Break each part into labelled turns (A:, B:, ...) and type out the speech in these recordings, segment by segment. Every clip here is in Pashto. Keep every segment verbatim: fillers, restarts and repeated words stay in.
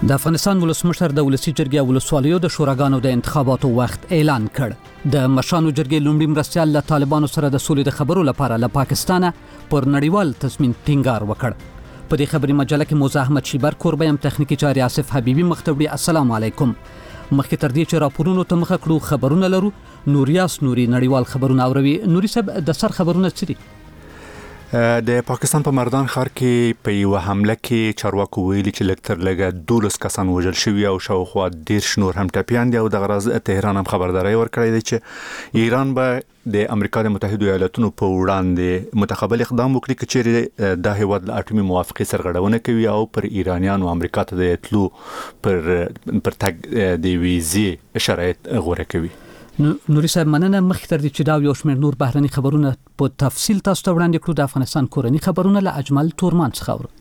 A: د افغانستان ولسمشر د ولسی جرګې ولسوالیو د شوراګانو د انتخاباتو وخت اعلان کړ. د مشرانو جرګې لومړي مرستیال له طالبانو سره د سولې د خبرو لپاره له پاکستانه پر نړیوال تضمین ټینګار وکړ. په دې خبري مجله کې موزه احمد شیبر کوربه تخنیکی چاري آصف حبیبي مختوړي. السلام علیکم. مخکې تر دې چې راپورونو ته مخه کړو خبرونه لرو. نوریاس نوري نړیوال خبرونه اوروي. نوري صاحب د سر خبرونه څه دي؟
B: د پاکستان په مردان ښار کې په یو حمله کې چارواکو ویلي چې لږ تر لږه دولس کسان وژل شوي او شاوخوا دېرش نور هم ټپیان دي. او د غرض تهران هم خبرداري ورکړې ده چې ایران به د امریکا د متحده ایالاتونو په وړاندې متقابل اقدام وکړي چې چیرې د هیواد د اټومي موافقې سرغړونه کوي او پر ایرانیانو امریکا ته د تلو پر پر تګ د ویزې شرایط غوړه کوي.
A: نوري صاحب مننه. مخکې تر دې چې دا یو شمېر نور بهرني خبرونه په تفصیل تاسو ته وړاندې کړو، د افغانستان کورني خبرونه له اجمل تورمان څخه اورو.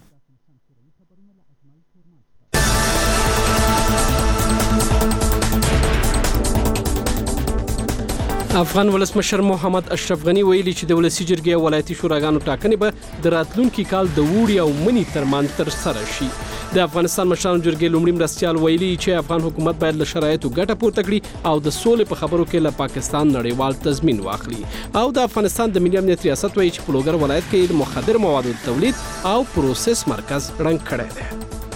C: افغان ولسمشر محمد اشرف غنی ویلي چې د ولسی جرګې ولایتي شوراګانو ټاکنې به د راتلونکي کال د وړي او منی ترمنځ تر سره شي. د افغانستان مشرانو جرګې لومړي مرستیال ویلي چې افغان حکومت باید له شرایطو ګټه پورته کړي او د سولې په خبرو کې له پاکستان نړیوال تضمین واخلي. او د افغانستان د ملي امنیت ریاست وایي چې په لوګر ولایت کې د مخدر موادو تولید او پروسس مرکز ړنګ کړی دی.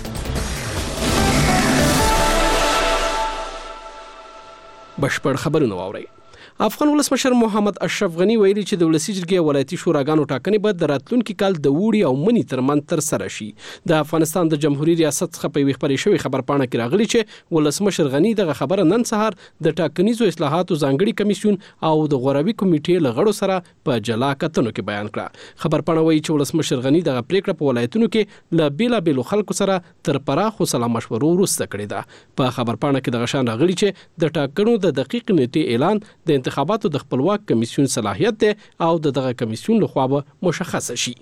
C: بشپړ خبرونه واورئ. افغان ولسمشر محمد اشرف غنی ویلي چې د ولسی جرګې ولایتي شوراګانو ټاکنې به د راتلونکي کال د وړي او منی ترمنځ تر سره شي. د افغانستان د جمهوریت ریاست څخه په یوه خبري شوی خبرپاڼه کې راغلي چې ولسمشر غنی دغه خبره نن سهار د ټاکنیزو اصلاحاتو ځانګړي کمیسیون او د غوروي کمیټې له غړو سره په جلا کتنو کې بیان کړه. خبرپاڼه وایي چې ولسمشر غنی دغه پریکړه په ولایتونو کې له بیلابیلو خلکو سره تر پراخو سلا مشورو وروسته کړې ده. په خبرپاڼه کې دغه شان راغلي چې د ټاکنو د دقیق نیټې اعلان د انتخاباتو د خپلواک کمیسیون صلاحیت دی او دغه کمیسیون لخوا به مشخصه شي.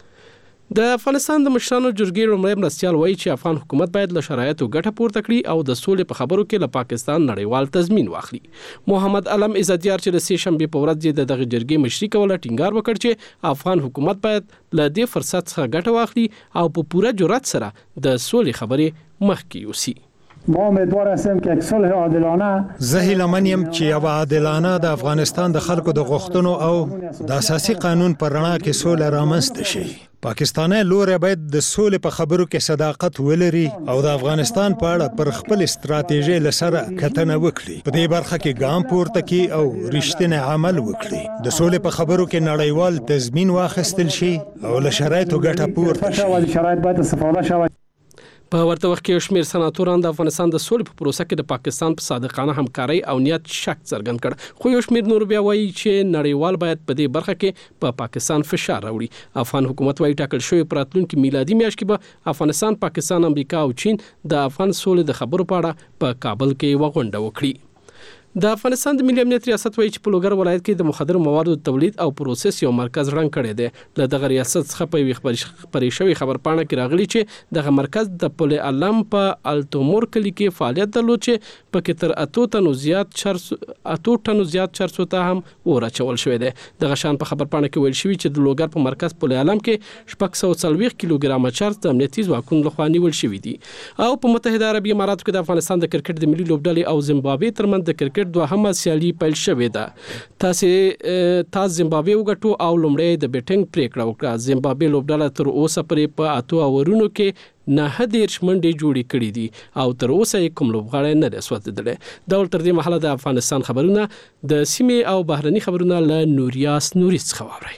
C: د افغانستان د مشرانو جرګې لومړی مرستیال وایي چې افغان حکومت باید له شرایطو ګټه پورته کړي او د سولې په خبرو کې له پاکستان نړیوال تضمین واخلي. محمد علم عزتیار چې د سې شنبې په ورځ د دغه جرګې مشري کوله ټینګار وکړ چې افغان حکومت باید له دې فرصت څخه ګټه واخلي او په پوره جرأت سره د سولې خبرې مخکې یوسي.
D: ما امیدوار هستیم که یک صلح عادلانه
E: زه هیلهمن یم چې یو عادلانه د افغانستان د خلکو د غوښتنو او د اساسي قانون پر رڼا کې سوله رامنځته شي. پاکستاني لوري باید د سولې په خبرو کې صداقت ولري او د افغانستان په اړه پر خپل ستراتیژي لسره کتنه وکړي. په دې برخه کې ګام پورته کړي او رښتینی عمل وکړي. د سولې په خبرو کې نړیوال تضمین واخیستل شي او له شرایطو ګټه پورته شي.
D: شرایط باید استفاده شوی.
C: په ورته وخت کې شمیر سناتوران د افغانستان د سولې په پروسه کې د پاکستان په صادقانه همکاري او نیت شک څرګند کړ. خو یو شمیر نور بیا وایي چې نړیوال باید په دې برخه کې په پا پاکستان فشار راوړي. افغان حکومت وایي ټاکل شوی په راتلونکي میلادي میاشت کې به افغانستان، پاکستان، امریکا او چین د افغان سولې د خبرو په اړه په کابل کې یوه غونډه وکړي. د افغانستان د ملي امنیت ریاست وایي چې په لوګر ولایت کې د مخدر موادو تولید او پروسس یو مرکز ړنګ کړی دی. له دغه ریاست څخه په یوه خبري شوی خبرپاڼه کې راغلي چې دغه مرکز د پل علم په التومور کلي کې فعالیت درلود چې پکې تر اتو ټنو زیات چرس اتو ټنو زیات چرسو ته هم ورچول شوی دی. دغه شان په خبرپاڼه کې ویل شوی چې د لوګر په مرکز پل علم کې شپږ سوه څلوېښت کیلوګرامه چرس د امنیتي ځواکونو لخوا نیول شوی دي. او په متحده عربي اماراتو کې د افغانستان د کرکټ د ملي لوبډلې او زیمبابوې ترمنځ د کرکټ دوهمه سیالي پیل شوې ده. تاسو تاسو زیمبابوې وګټو او لومړی د بیټینګ پریکړه وکړه. زیمبابوې لوبډله تر اوسه پرې په اتو اورونو کې نه دېرش منډې جوړې کړې دي او تر اوسه یې کوم لوبغاړی نه دی سوځېدلی. دا ول تر دې مهاله د افغانستان خبرونه د سیمې او بهرني خبرونه له نوریاس نوري څخه واورئ.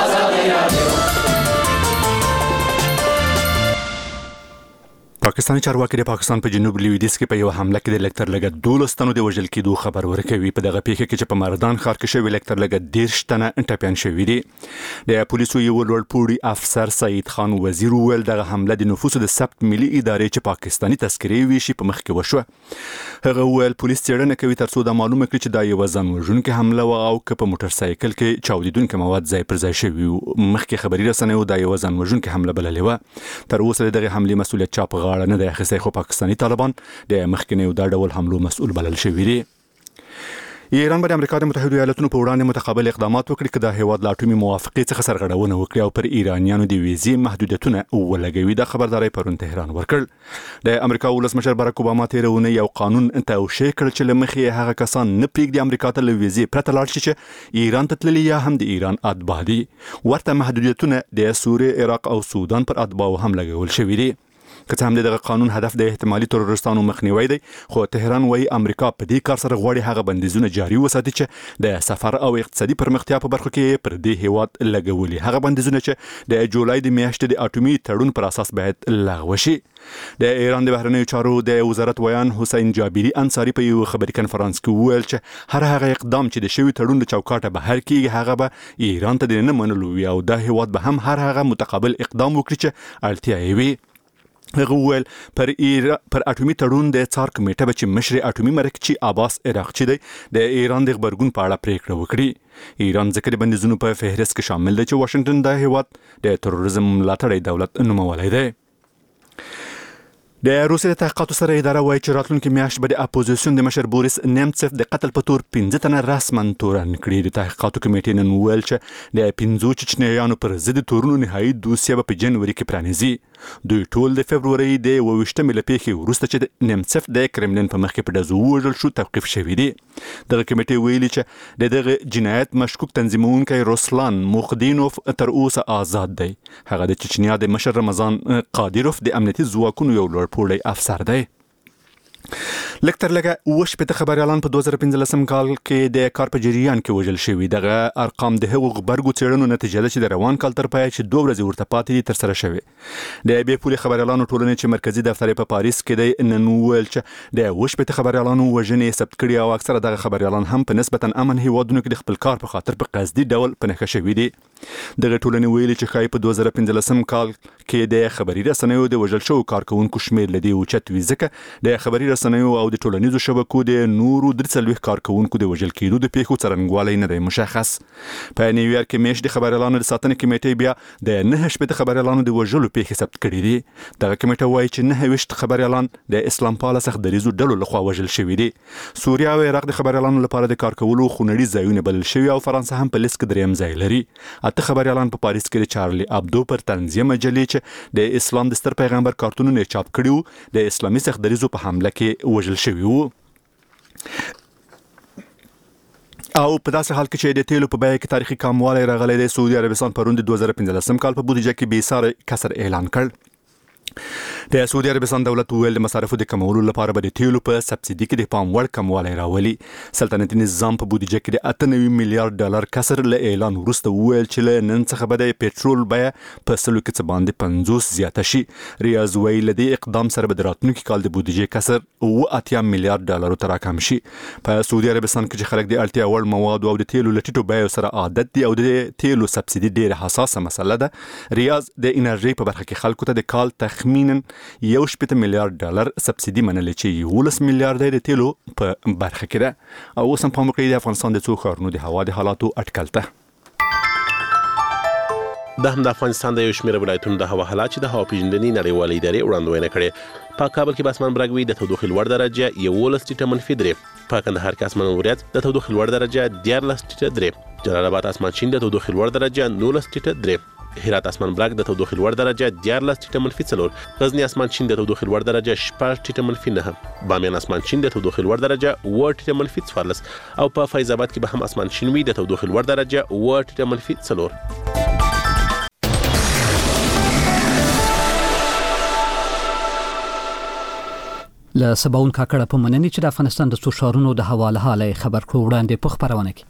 B: پاکستاني چارواکي د پاکستان په جنوب لویدیځ کې په یو حمله کې د لږ تر لږه دولس تنو د وژل کېدو خبر ورکوي. په دغه پیښه کې چې په مردان ښار کې شوی لږ تر لږه دېرش تنه ټپیان شوي دي. د پولیسو یو لوړپوړي افسر سعید خان وزیر وویل دغه حمله د نفوسو د ثبت ملي ادارې چې پاکستاني تذکرې ویشي په مخ کې وشوه. هغه وویل پولیس څېړنه کوي تر څو دا معلومه کړي چې دا یوه ځان وژونکې حمله وه او که په موټر سایکل کې چاودېدونکي مواد ځای پر ځای شوي وو. مخکې خبري رسنیو دا یوه ځان وژونکې حمله بللې وه. تر اوسه د دغې حملې مسؤلیت چا په غاړه نه دی اخیستی، خو پاکستاني طالبان د مخکینیو دا ډول حملو مسؤل بلل شوي دي. ایران باندې امریکا د متحده ایالاتونو په وړاندې متقابل اقدامات وکړي چې د هیواد له اټومي موافقې څخه سرغړونه وکړي او پر ایرانیانو د ویزې محدودیتونه ولګوي. د خبرداري پرون تهران ورکړ. د امریکا ولسمشر باراک اوباما تیرونه یو قانون توشیح کړ چې لمخې هغه کسان نه پریږدي امریکا ته له ویزې پرته لاړ شي چې ایران ته تللي یا هم د ایران اتباع دي. ورته محدودیتونه د سوریه، عراق او سودان پر اتباعو هم لګول شوي دي. که څه هم دغه قانون هدف د احتمالي تروریستانو مخنیوي دی، خو تهران وايي امریکا په دې کار سره غواړي هغه بندیزونه جاري وساتي چې د سفر او اقتصادي پرمختیا په برخو کې پر دې هیواد لګولي. هغه بندیزونه چې د جولای د میاشتې د اټومي تړون پر اساس باید لغوه شي. د ایران د بهرنیو چارو د وزارت ویان حسین جابری انصاری په یو خبري کنفرانس کې وویل چې هر هغه اقدام چې د شوی تړون د چوکاټه بهر کیږي هغه به ایران ته د نه منلو وي او د هیواد به هم هر هغه متقابل اقدام وکړي چې اړتیا یې وي. هغه وویل پر ایران پر اټومي تړون د څار کمیټه به چې مشر اټومي مرکچی عباس عراقچی دی د ایران د خبرګون په اړه پریکړه وکړي. ایران ځکه د بندیزونو په فهرست کې شامل دی چې واشنگټن د هیواد د تروریزم ملاتړی دولت نومولی دی. د روسیې د تحقیقاتو سره اداره وایي چې راتلونکي میاشت به د اپوزیسیون د مشر بوریس نیمڅف د قتل په تور پنځه تنه رسماً تورن کړي. د تحقیقاتو کمیټې نن وویل چې د پنځو چچنیانو پر ضد تورونو نهایي دوسیه به په جنوري کې پرانیزي. دوی ټول د فبروري د اوویشتمې له پیښې وروسته چې د نیمڅف د کرملین په مخ کې په ډزو ووژل شو توقیف شوي دي. دغه کمیټې ویلي چې د دغه جنایت مشکوک تنظیمونکی روسلان موخدینوف تر اوسه آزاد دی. هغه د چچنیا د مشر رمضان قادیروف د امنیتي ځواکونو یو لوړ پوړی افسر دی. لږ تر لږه اوه شپېته خبریالان په دوه زره پنځلسم کال کې د کار په جریان کې وژل شوي. دغه ارقام د هغو غبرګو څېړنو نتیجه ده چې د روان کال تر پایه چې دوه ورځې ورته پاتې دي ترسره شوي. د بې پولې خبریالانو ټولنې چې مرکزي دفتر یې په پاریس کې دی نن وویل چې د اوه شپېته خبریالانو وژنې ثبت کړي او اکثره دغه خبریالان هم په نسبتا امن هیوادونو کې د خپل کار په خاطر په قصدي ډول په نښه شوي دي. دغه ټولنې ویلي چې ښایي په دوه زره پنځلسم کال کې د خبري رسنیو د وژل شوو کارکوونکو شمېر له دې اوچت وي ځکه د خبري رسنیو او د ټولنیزو شبکو د نورو درې څلوېښت کارکوونکو د وژل کېدو د پیښو څرنګوالی نه دی مشخص. په نیویارک کې میاشت د خبریالانو د ساتنې کمیټې بیا د نهه شپېته خبریالانو د وژلو پیښې ثبت کړي دي. دغه کمیټه وایي چې نهه ویشت خبریالان د اسلام پاله سخت دریزو ډلو لخوا وژل شوي دي. سوریه او عراق د خبریالانو لپاره د کار کولو خونړي ځایونه بلل شوي او فرانسه هم په لیست کې دریم ځای لري. اته خبریالان په پاریس کې د چارلی ابدو پر تنزیه مجلې چې د اسلام د ستر پیغمبر کارتونونه چاپ کړي وو د اسلامي سخت دریزو په حمله کې وژل شوي وو. او په داسې حال کې چې د تیلو په بیه کې تاریخي کموالی راغلی دی، سعودي عربستان پرون د دوه زره پنځلسم کال په بودیجه کې بې ساري کسر اعلان کړ. د سعودي عربستان دولت ویل د مصارفو د کمولو لپاره به د تیلو په سبسیدي کې د پام وړ کموالی راولي. سلطنتي نظام په بودیجه کې د اته نوي میلیارډ ډالر کسر له اعلان وروسته وویل چې له نن څخه به د پېټرول بیه په سلو کې څه باندې پنځوس زیاته شي. ریاض ویل له دې اقدام سره به د راتلونکي کال د بودیجې کسر اوه اتیا میلیارډ ډالرو ته راکم شي. په سعودي عربستان کې چې خلک د اړتیا وړ موادو او د تیلو له ټیټو بیو سره عادت دي او د تیلو سبسیدي ډېره حساسه مسله ده. ریاض د انرژي په برخه کې خلکو ته د کال تخمیناً یو شپېته میلیارډ ډالر سبسیدي منلې چې یولس میلیارډ د تیلو په برخه کې ده. او اوس هم پام وکړئ د افغانستان د څو ښارونو د هوا د حالاتو اټکل ته.
F: د هم د افغانستان د یو شمېر ولایتونو د هوا حالات چې د هوا پیژندنې نړیوالې ادارې وړاندوینه کړې. په کابل کې به اسمان برګ وي، د تودوخې لوړ درجه یولس ټیټه منفي درې. په کندهار کې اسمان وریځ، د تودوخې لوړ درجه دیارلس ټیټه درې. جلال آباد اسمان شین، د تودوخې لوړ درجه نولس ټیټه درې. هرات اسمان برګ، د تودوخې لوړ درجه دیارلس ټیټه منفي څلور. غزنی اسمان شین، د تودوخې لوړ درجه شپږ ټیټه منفي نهه. بامیان اسمان شین، د تودوخې لوړ درجه اوه ټیټه منفي څوارلس. او په فیض آباد کې به هم اسمان شین وي، د تودوخې لوړ درجه اوه ټیټه منفي څلور.
A: له سباون کاکړه په مننې چې د افغانستان د څو ښارونو د هوا له حاله خبر کړو وړاندې په خبرونه کې.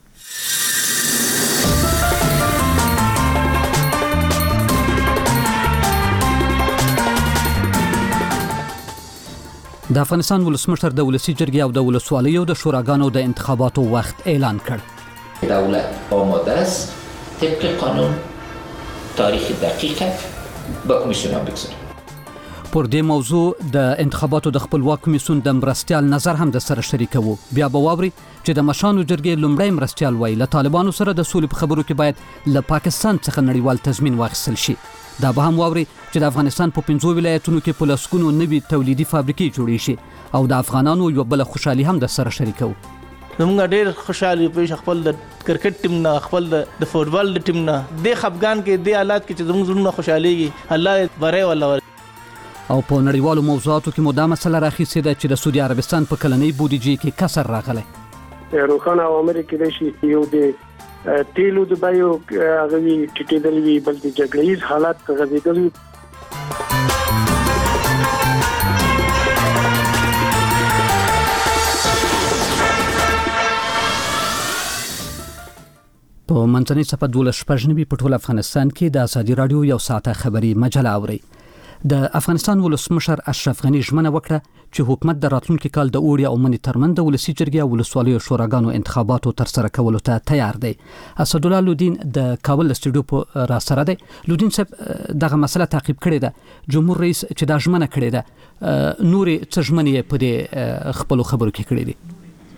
A: د افغانستان ولسمشر د ولسی جرګې او د ولسوالیو د شوراګانو د انتخاباتو وخت اعلان کړ.
G: دولت آماده است طبق قانون تاریخ دقیق با کمیسیون بگذاریم.
A: پر دې موضوع د انتخاباتو د خپلواک کمیسیون د مرستیال نظر هم د سره شریکو. بیا به واوري چې د مشانو جرګې لومړی مرستیال وایي له طالبانو سره د سولې په خبرو کې باید له پاکستان څخه نړیوال تضمین واخیستل شي. دا به هم واوري چې د افغانستان په پنځو ولایتونو کې په لسګونو نوي تولیدي فابریکې جوړې شي او د افغانانو یو بل خوشحالي هم د سره شریکو.
H: زموږ ډېر خوشاله یو په خپل د کرکټ ټیم نه خپل د فوټبال ټیم نه د خفګان کې د حالات کې چې زموږ زړونه خوشاليږي الله بره ولا
A: او په نړیوالو موضوعاتو کې مو دا مسله راخیستې ده چې د سعودي عربستان په کلنۍ بودیجې کې کسر راغلی.
I: روخانه عوامل کې د شي یو د تیلو د بایو هغه ټیټېدل وی بل د جګړې حالات غزیدل. په منځنۍ صفحه دولس شپږ نوي په ټول افغانستان کې د ازادي رادیو یو ساعته خبري مجله اوري. د افغانستان ولسمشر اشرف غنی ژمنه وکړه چې حکومت د راتلونکي کال د اوړي او مني ترمن د ولسی جرګې او ولسوالیو شوراګانو انتخاباتو تر سره کولو ته تیار دی. اسدالله لودین د کابل استودیو په را سره دی. لودین صاحب دغه مسله تعقیب کړې ده. جمهور رئیس چې دا ژمنه کړې ده نوري څه ژمنې په دې خپل خبرو کې کړې دي؟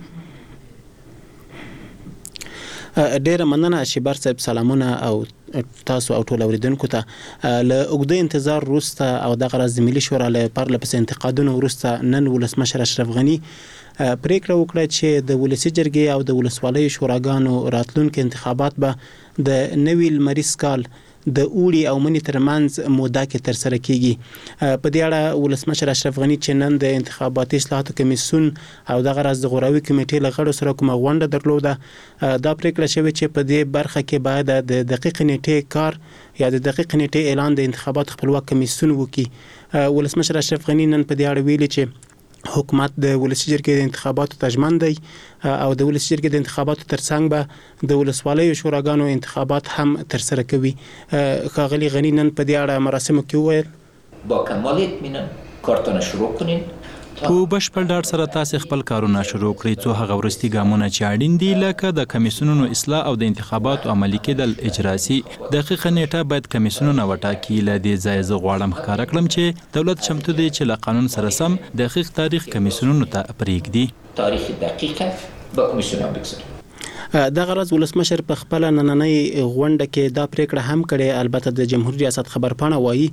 J: ډیره مننه شیبر صاحب، سلامونه او تاسو او ټول اوریدونکو ته. له اوږده انتظار وروسته او دغه راز د ملي شورا له پرله پسې انتقادونو وروسته نن ولسمشر اشرف غنی پریکړه وکړه چې د ولسی جرګې او د ولسوالیو شوراګانو راتلونکي انتخابات به د نوي لمریز کال د اوړي او مني ترمنځ موده کې تر سره کیږي. په دې اړه ولسمشر اشرف غنی چې نن د انتخاباتي اصلاحاتو کمیسیون او دغه راز د غوراوي کمیټې له غړو سره کومه غونډه درلوده، دا پریکړه شوې چې په دې برخه کې باید د دقیق نیټې کار یا د دقیق نیټې اعلان د انتخابات خپلواک کمیسیون وکړي. ولسمشر اشرف غنی نن په دې اړه ویلي چې حکومت د ولسی جرګې د انتخاباتو تجمن دی او د ولسی جرګې د انتخاباتو ترڅنګ به د ولسوالیو شوراګانو انتخابات هم تر سره کوي. ښاغلي غنی نن په دې اړه مراسمو کې وویل
G: با کمال اطمینان کارتونه شروع کنین
K: په بشپړ ډاډ سره تاسو خپل کارونه شروع کړئ څو هغه ورستي ګامونه چې اړین دي لکه د کمیسیونونو اصلاح او د انتخاباتو عملي کېدل اجراسي دقیقه نیټه باید کمیسیونونه وټاکي. له دې ځای زه غواړم ښکاره کړم چې دولت چمتو دی چې له قانون سره سم دقیق تاریخ کمیسیونونو ته پرېږدي.
G: تاریخ دقیقه به کمیسیونونو بگذاري.
J: دغه راز ولسمشر په خپل نننۍ غونډه کې دا پریکړه هم کړې. البته د جمهوریت ریاست خبرپاڼه وایي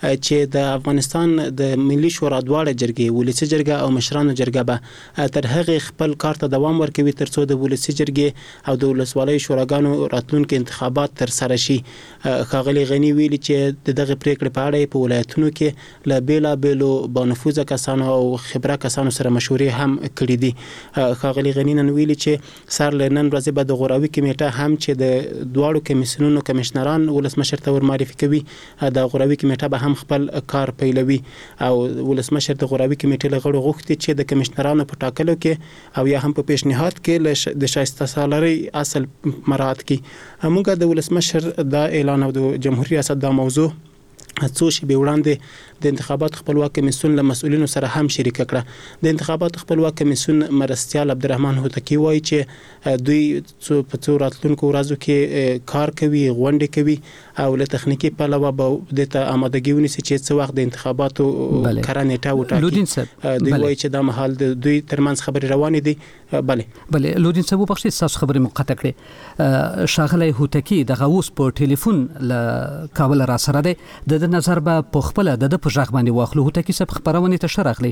J: چې د افغانستان د ملي شورا دواړه جرګې ولسی جرګه او مشرانو جرګه به تر هغه خپل کار ته دوام ورکوي ترڅو د ولسی جرګې او د ولسوالیو شوراګانو راتلونکي انتخابات تر سره شي. ښاغلي غنی ویلي چې دغه پریکړې په اړه په ولایتونو کې له بیلا بیلو بانفوذه کسانو او خبره کسانو سره مشورې هم کړې دي. ښاغلي غنی نن ویلي چې سر له نن ورځې به د غوراوي کمیټه هم چې د دواړو کمیسیونونو کمشنران ولسمشر ته ورمعرفي کوي د غوراوي کمیټه به هم خپل کار پیلوي. او ولسمشر د غوراوي کمیټې له غړو غوښتي چې د کمشنرانو په ټاکلو کې او یا هم په پیشنهاد کې د شایسته سالاري اصل مراعات کړي. موږ د ولسمشر د اعلان او د جمهوریت ریاست د موضوع څو شیبې وړاندې د انتخابات خپلواک کمیسیون له مسؤلینو سره هم شریک کړه. د انتخابات خپلواک کمیسیون مرستیال عبدالرحمن هوتکی وایي چې دوی په څو راتلونکو ورځو کې کار کوي، غونډې کوي او له تخنیکی پلوه به د ته آمادګي ونیسي چې څه وخت د انتخاباتو کره نیټه وټاکي. دوی وایي چې دا مهال د دوی ترمنځ خبرې روانې دي. بله
A: بله لودین صاحب وبخښئ تاسو خبرې مقطع کړې. ښاغلی هوتکی دغه اوس په ټلیفون له کابل را سره دی. د نظر به په خپل د په ژغ باندې واخلو. هوتکی صاحب خبرونه ته شرغلی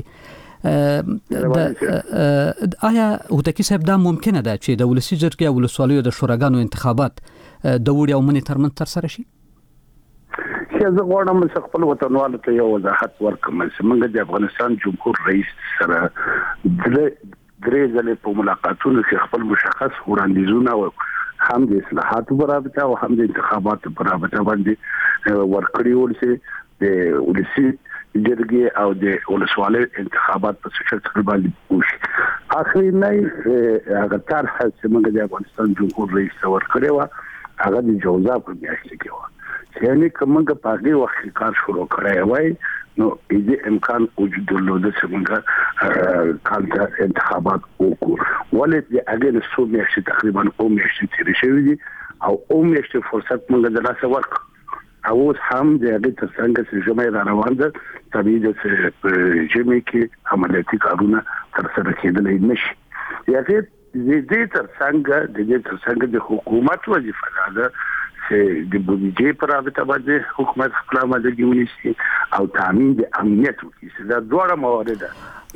A: آیا هوتکی صاحب دا ممکنه ده چې د ولسی جرګې او ولسوالیو د شوراګانو انتخابات د وړي او منی ترمن تر سره شي؟
L: چې زه غواړم چې خپل وطنوالو ته یو وضاحت ورکړم چې موږ د افغانستان جمهور رئیس سره درې ځلې په ملاقاتونو کې خپل مشخص وړاندیزونه هم د اصلاحاتو په رابطه او هم د انتخاباتو په رابطه باندې ورکړي ول چې د ولسی جرګې او د ولسوالیو انتخابات په شکل باندې وشي. اخري نه هغه طرح چې موږ د افغانستان جمهور رئیس ورکړي و هغه د جوزا په میاشت کې و چې یعنی کومه په هغه وخت کار شروع کړی وای نو دې امکان وجود درلود چې موږ کال انتخابات وکړو. ولې د هغه څو میاشتې تقریبا او میاشتې تیرې شوې دي او او میاشتې فرصت موږ د لاسه ورکړو. او هم د هغه ترڅنګ چې جمعې را روان ده طبیعي ده چې په جمعې کې عملیاتي کارونه تر سره کېدلی نشي. هغه د دې ترڅنګ د دې ترڅنګ د حکومت وظیفه ده چې د بودیجې پر رابطه باندې حکومت خپل آمادګي ونیسي او تامین د امنیت وکړي. دا ډول موارد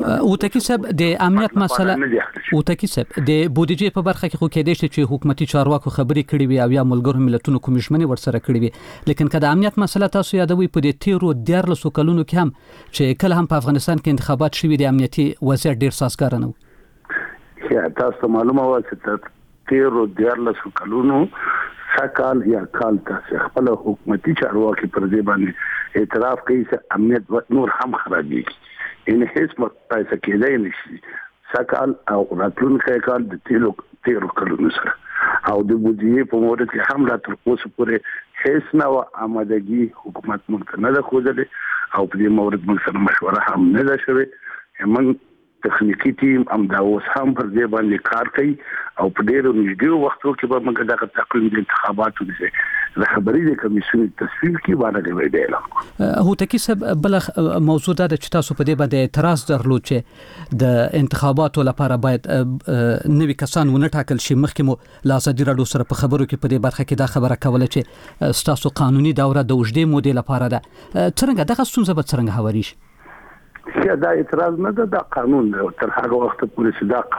A: او تکي سب د امنیت مسله او تکي سب د بودیجې په برخه کې خو کې د چې حکومتي چارواکو خبري کړي وي او یا ملګرو ملتونو کومشمنې ورسره کړي وي لیکن کله امنیت مسله تاسو یادوي په دې تیرو دیار لسو کلونو کې هم چې کله هم په افغانستان کې انتخابات شوي د امنیتي وضعیت ډیر سازګار نه و
L: یا تاسو معلومه و چې تیرو دیار لسو کلونو سکال یا کال تاسو خپل حکومتي چارواکي پر دې باندې اعتراف کوي چې امنیت نور هم خرابېږي ان هیڅ مقایسه کېدای نشي سکال او راتلونکي کال د تیرو تیرو کلونو سره او د بودیجې په مورد کې هم لا تر اوسه پورې هیڅ نوع آمادګي حکومت موږ نه ده خوځلې او په دې مورد موږ سره مشوره هم نه ده شوې موږ تخنیکی ټیم هم دا اوس هم پر دې باندې کار کوي او په ډېرو نږدې وختو کې به موږ دغه تقویم د انتخاباتو د خبري د کمیسیون تصویب کې باندې ویډیو
A: هو تکي سب بل موضوع ده چې تاسو په دې باندې اعتراض درلود چې د انتخاباتو لپاره باید نوي کسان ونه ټاکل شي مخکې مو لاسدي راډیو سره په خبرو کې په دې برخه کې دا خبره کوله چې تاسو قانوني دوره د وجدي مودې لپاره ده څنګه دغه ستونزه به څنګه هواري شي
L: یا دا اعتراض نه ده دا قانون دی تر هغه وخت پورې چې دا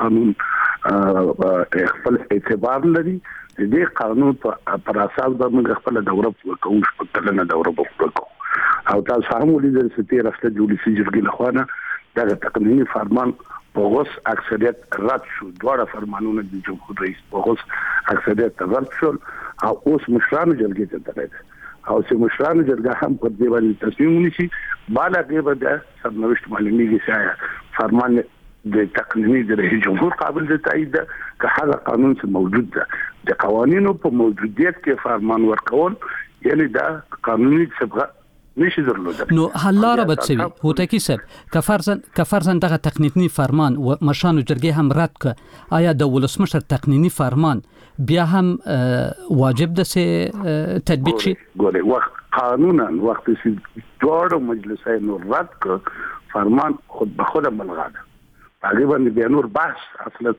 L: قانون خپل اعتبار لري دې قانون پر اساس به موږ خپل دوره وکړو په کلنه دوره وکړو او تاسو هم ولیدل چې تیر هفته د ولسی جرګې لخوا دا تقنینی فرمان په اوس اکثریت رد شو دواړه فرمانونه د جمهور رئیس په اوس اکثریت رد شول او اوس مشرانو جرګې ته درېده او چې مشرانو جرګه هم پر دې باندې تصمیم ونیسي بالا کې به د سرنوشت معلومیږي چې فرمان د تقنینی د رئیس جمهور قابل د تایید ده که هغه قانون چې موجود ده د قوانینو په موجودیت کې فرمان ورکول یعنی دا قانوني صبغه نشي درلودل
A: نو حلاره به څه وي هو تکي سب کفرزن کفرزن دغه تقنینی فرمان و مشانو جرګې هم رد ک آیا د ولسمشر تقنینی فرمان بیا هم واجب ده چې تطبیق شي
L: ګوره وخت قانونا وخت چې دوه مجلسونو رد ک فرمان خود به خود ملغا ده تقریبا بیا نور بحث اصلا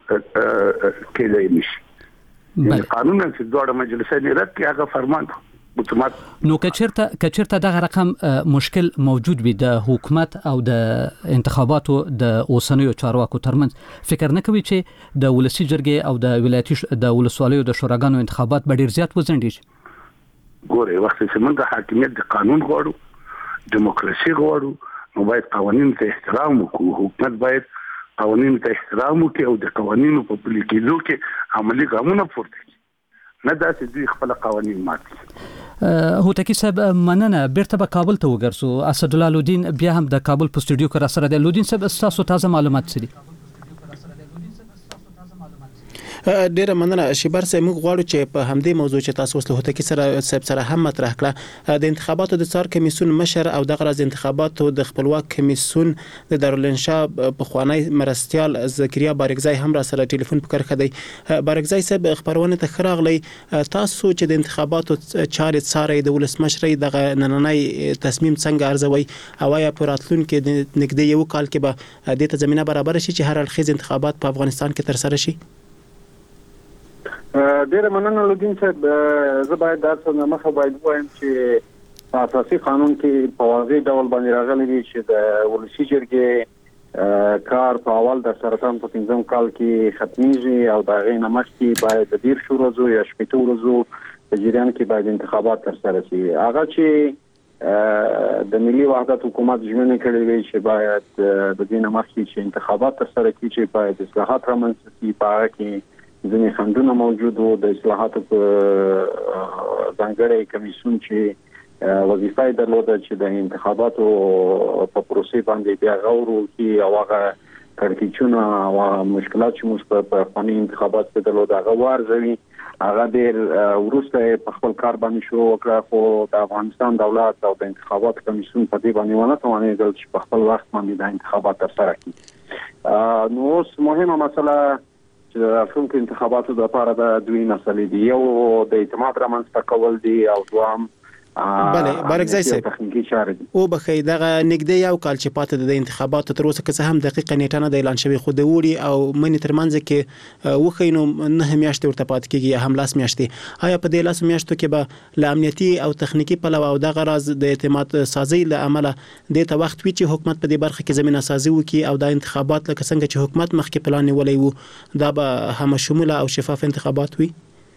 L: کېدای نشي یعنی قانونا چې دوه مجلسونو رد کی هغه فرمان
A: نو کچرته کچرته دغه رقم مشکل موجود وي د حکومت او د انتخاباتو د اوسنیو چارواکو ترمنځ فکر نه کوي چې د ولسی جرګې او د ولایتي د ولسوالیو د شوراګانو انتخابات به ډیر زیات وزندي
L: ګوره وخت چې موږ حاکمیت د قانون غواړو دیموکراسي غواړو نو باید قوانین ته احترام وکړو حکومت باید قوانین ته احترام وکړي او د قوانینو په پلي کېدو کې عملی ګامونه پورته کړي نه دا چې دوی خپل قوانین ماتي
A: هو تکي سب مننه بیرته به کابل ته وګرځو اسد الله لودین بیا هم د کابل په سټوډیو کې را سره د لودین سب تاسو تازه معلومات سړي
J: ډیره مننه شیبر سه موږ غواړو چې په همدې موضوع چې تاسو وسله هوته کې سره سب سره هم مطرح کړه د انتخاباتو د څار کمیسیون مشر او د غرض انتخاباتو د خپلواک کمیسیون د دارالانشا په خوانی مرستيال زکریا بارګزای هم را سره ټلیفون په کرخه دی بارګزای سب خبرونه ته خراغلی تاسو چې د انتخاباتو چارې څارې د ولسمشرۍ د نننۍ تصمیم څنګه ارزوي او یا پراتلون کې نګدې یو کال کې به د ته زمينه برابر شي چې هر اړخیز انتخابات په افغانستان کې تر سره شي
M: ډیره مننه لودین صاحب زه باید تاسو نه مخه باید وایم چې اساسي قانون کې په واضح ډول باندې راغلي دي چې د ولسی جرګې کار په اول د سرطان په پنځم کال کې ختميږي او دا غي نمک کې باید د ډیر شورو زو یا شپږ ورځو په جریان کې باید انتخابات تر سره شي هغه چې د ملي وحدت حکومت ژمنه کړې وي چې باید د دې نمک کې انتخابات تر سره کیږي باید اصلاحات رامنځته شي په هغه کې ځینې خندونه موجود وو د اصلاحاتو په ځانګړي کمیسیون چې وظیفه یې درلوده چې د انتخاباتو په پروسې باندې بیا غور وکړي او هغه کړکېچونه او مشکلات چې موږ په افغاني انتخابات کې درلوده هغه وارزوي هغه ډېر وروسته په خپل کار باندې شروع وکړ خو د افغانستان دولت او د انتخابات کمیسیون په دې باندې ونه توانېدل چې په خپل وخت باندې د انتخابات ترسره کړي نو اوس مهمه مسله چې د راتلونکو انتخاباتو لپاره د دوی مسلې دي یو د اعتماد رامنځته کول دي او دوام
J: بله بارګزای صاحب
M: تخنیکی چارې دي.
J: او بخی دغه نګدې یو کال چې پاتې د انتخاباتو تر اوسه که هم دقیقه نیټه نه د اعلان شوی خو د وړي او منې ترمنځ کې وخینو نه میاشتې ورته پاتې کیږي یا هم لاس میاشتې. آیا په دې لاس میاشتو کې به ل امنیتي او تخنیکی پلوه او دغه راز د اعتماد سازي له عمله د ته وخت وی چې حکومت په دې برخه کې زمينه سازي وکي او د انتخابات لکه څنګه چې حکومت مخکې پلان نیولې وو دا به هم شموله او شفاف انتخابات وي؟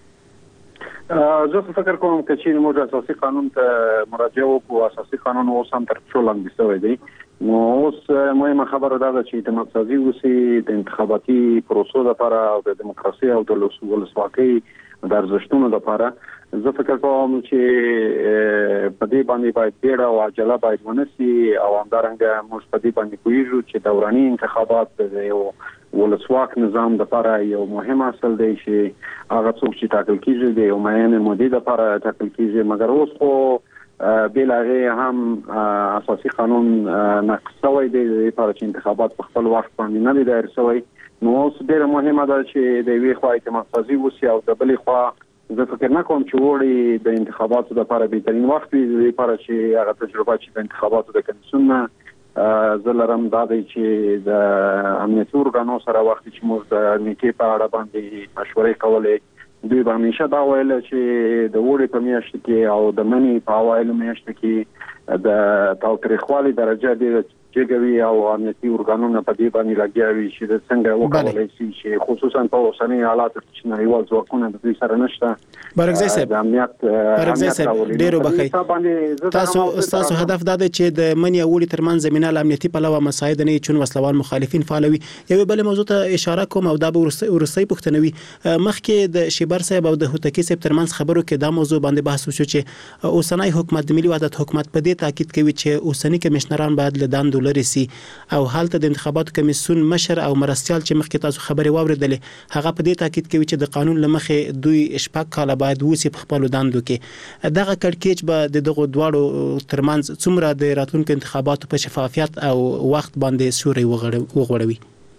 M: زه فکر کوم چې موږ اساسي قانون ته مراجعه وکړو. اساسي قانون اوس هم تر څو لاندې شوی دی. نو اوس مهمه خبره ده چې اعتماد سازي وسی د انتخاباتي پروسو لپاره او د دیموکراسي او د ولسواکۍ د ارزښتونو لپاره. زه فکر کوم چې په دې باندې باید ډېر او عجله باید ونسی او همدارنګه موږ په دې باندې کویږو چې دوراني انتخابات د یو ولسواک نظام لپاره یو مهم اصل دی چې هغه څوک چې ټاکل کیږي د یو معین مودې لپاره ټاکل کیږي. مګر اوس خو بلغه هم اساسي قانون نقض شوی دی لپاره چې انتخابات په خپل وخت باندې نه دي دایر شوی. نو اوس ډېر مهمه ده چې د وی خو اعتماد سازي وسی او د بلې خوا زه فکر نه کوم چې وړي د انتخاباتو لپاره بهترین وخت وي لپاره چې هغه تجربه چې د انتخاباتو د کمیسیون نه زلرم دا دی چې د امنیتي ارګانو سره وخت چې موږ د نیټې په اړه باندې مشورې کولې دوی به همیشه دا ویل چې د وړي په میاشت کې او د منی په اوایلو میاشت کې د تاوتریخوالي درجه ډېره جګوي او امنیتي ارګانونه په دې باندې لګیاوي چې د څنګه وکولای شي چې خصوصا په اوسنۍ حالاتو کې نړیوال ځواکونه د دوی سره نشته.
J: بارګزای صاحب د امنیت بارګزای صاحب ډیرو بخی تاسو تاسو هدف دا دی چې د منی اوړي ترمنځ زمينه امنیتي پلوه مساعد نه چون وسلوال مخالفین فعالوي. یو بل موضوع ته اشاره کوم او دا به ورسې پښتنوي مخکې د شیبر صاحب او د هوتکی صاحب ترمنځ خبرو کې دا موضوع باندې بحث وشو چې اوسنۍ حکومت د ملي وحدت حکومت په دې تاکید کوي چې اوسنۍ کمشنران باید له دندو لري سي او حالت د انتخاباتو کمیسیون مشر او مرستيال چې مخکې تاسو خبري واوریدلې هغه په دې تاکید کوي چې د قانون لمخې دوی شپږ کاله باید وسی په خپل دندو کې دغه کړکېچ به د دغه دواړو ترمنځ څومره د راتلونکو انتخاباتو په شفافیت او وخت باندې سوري وغوړوي.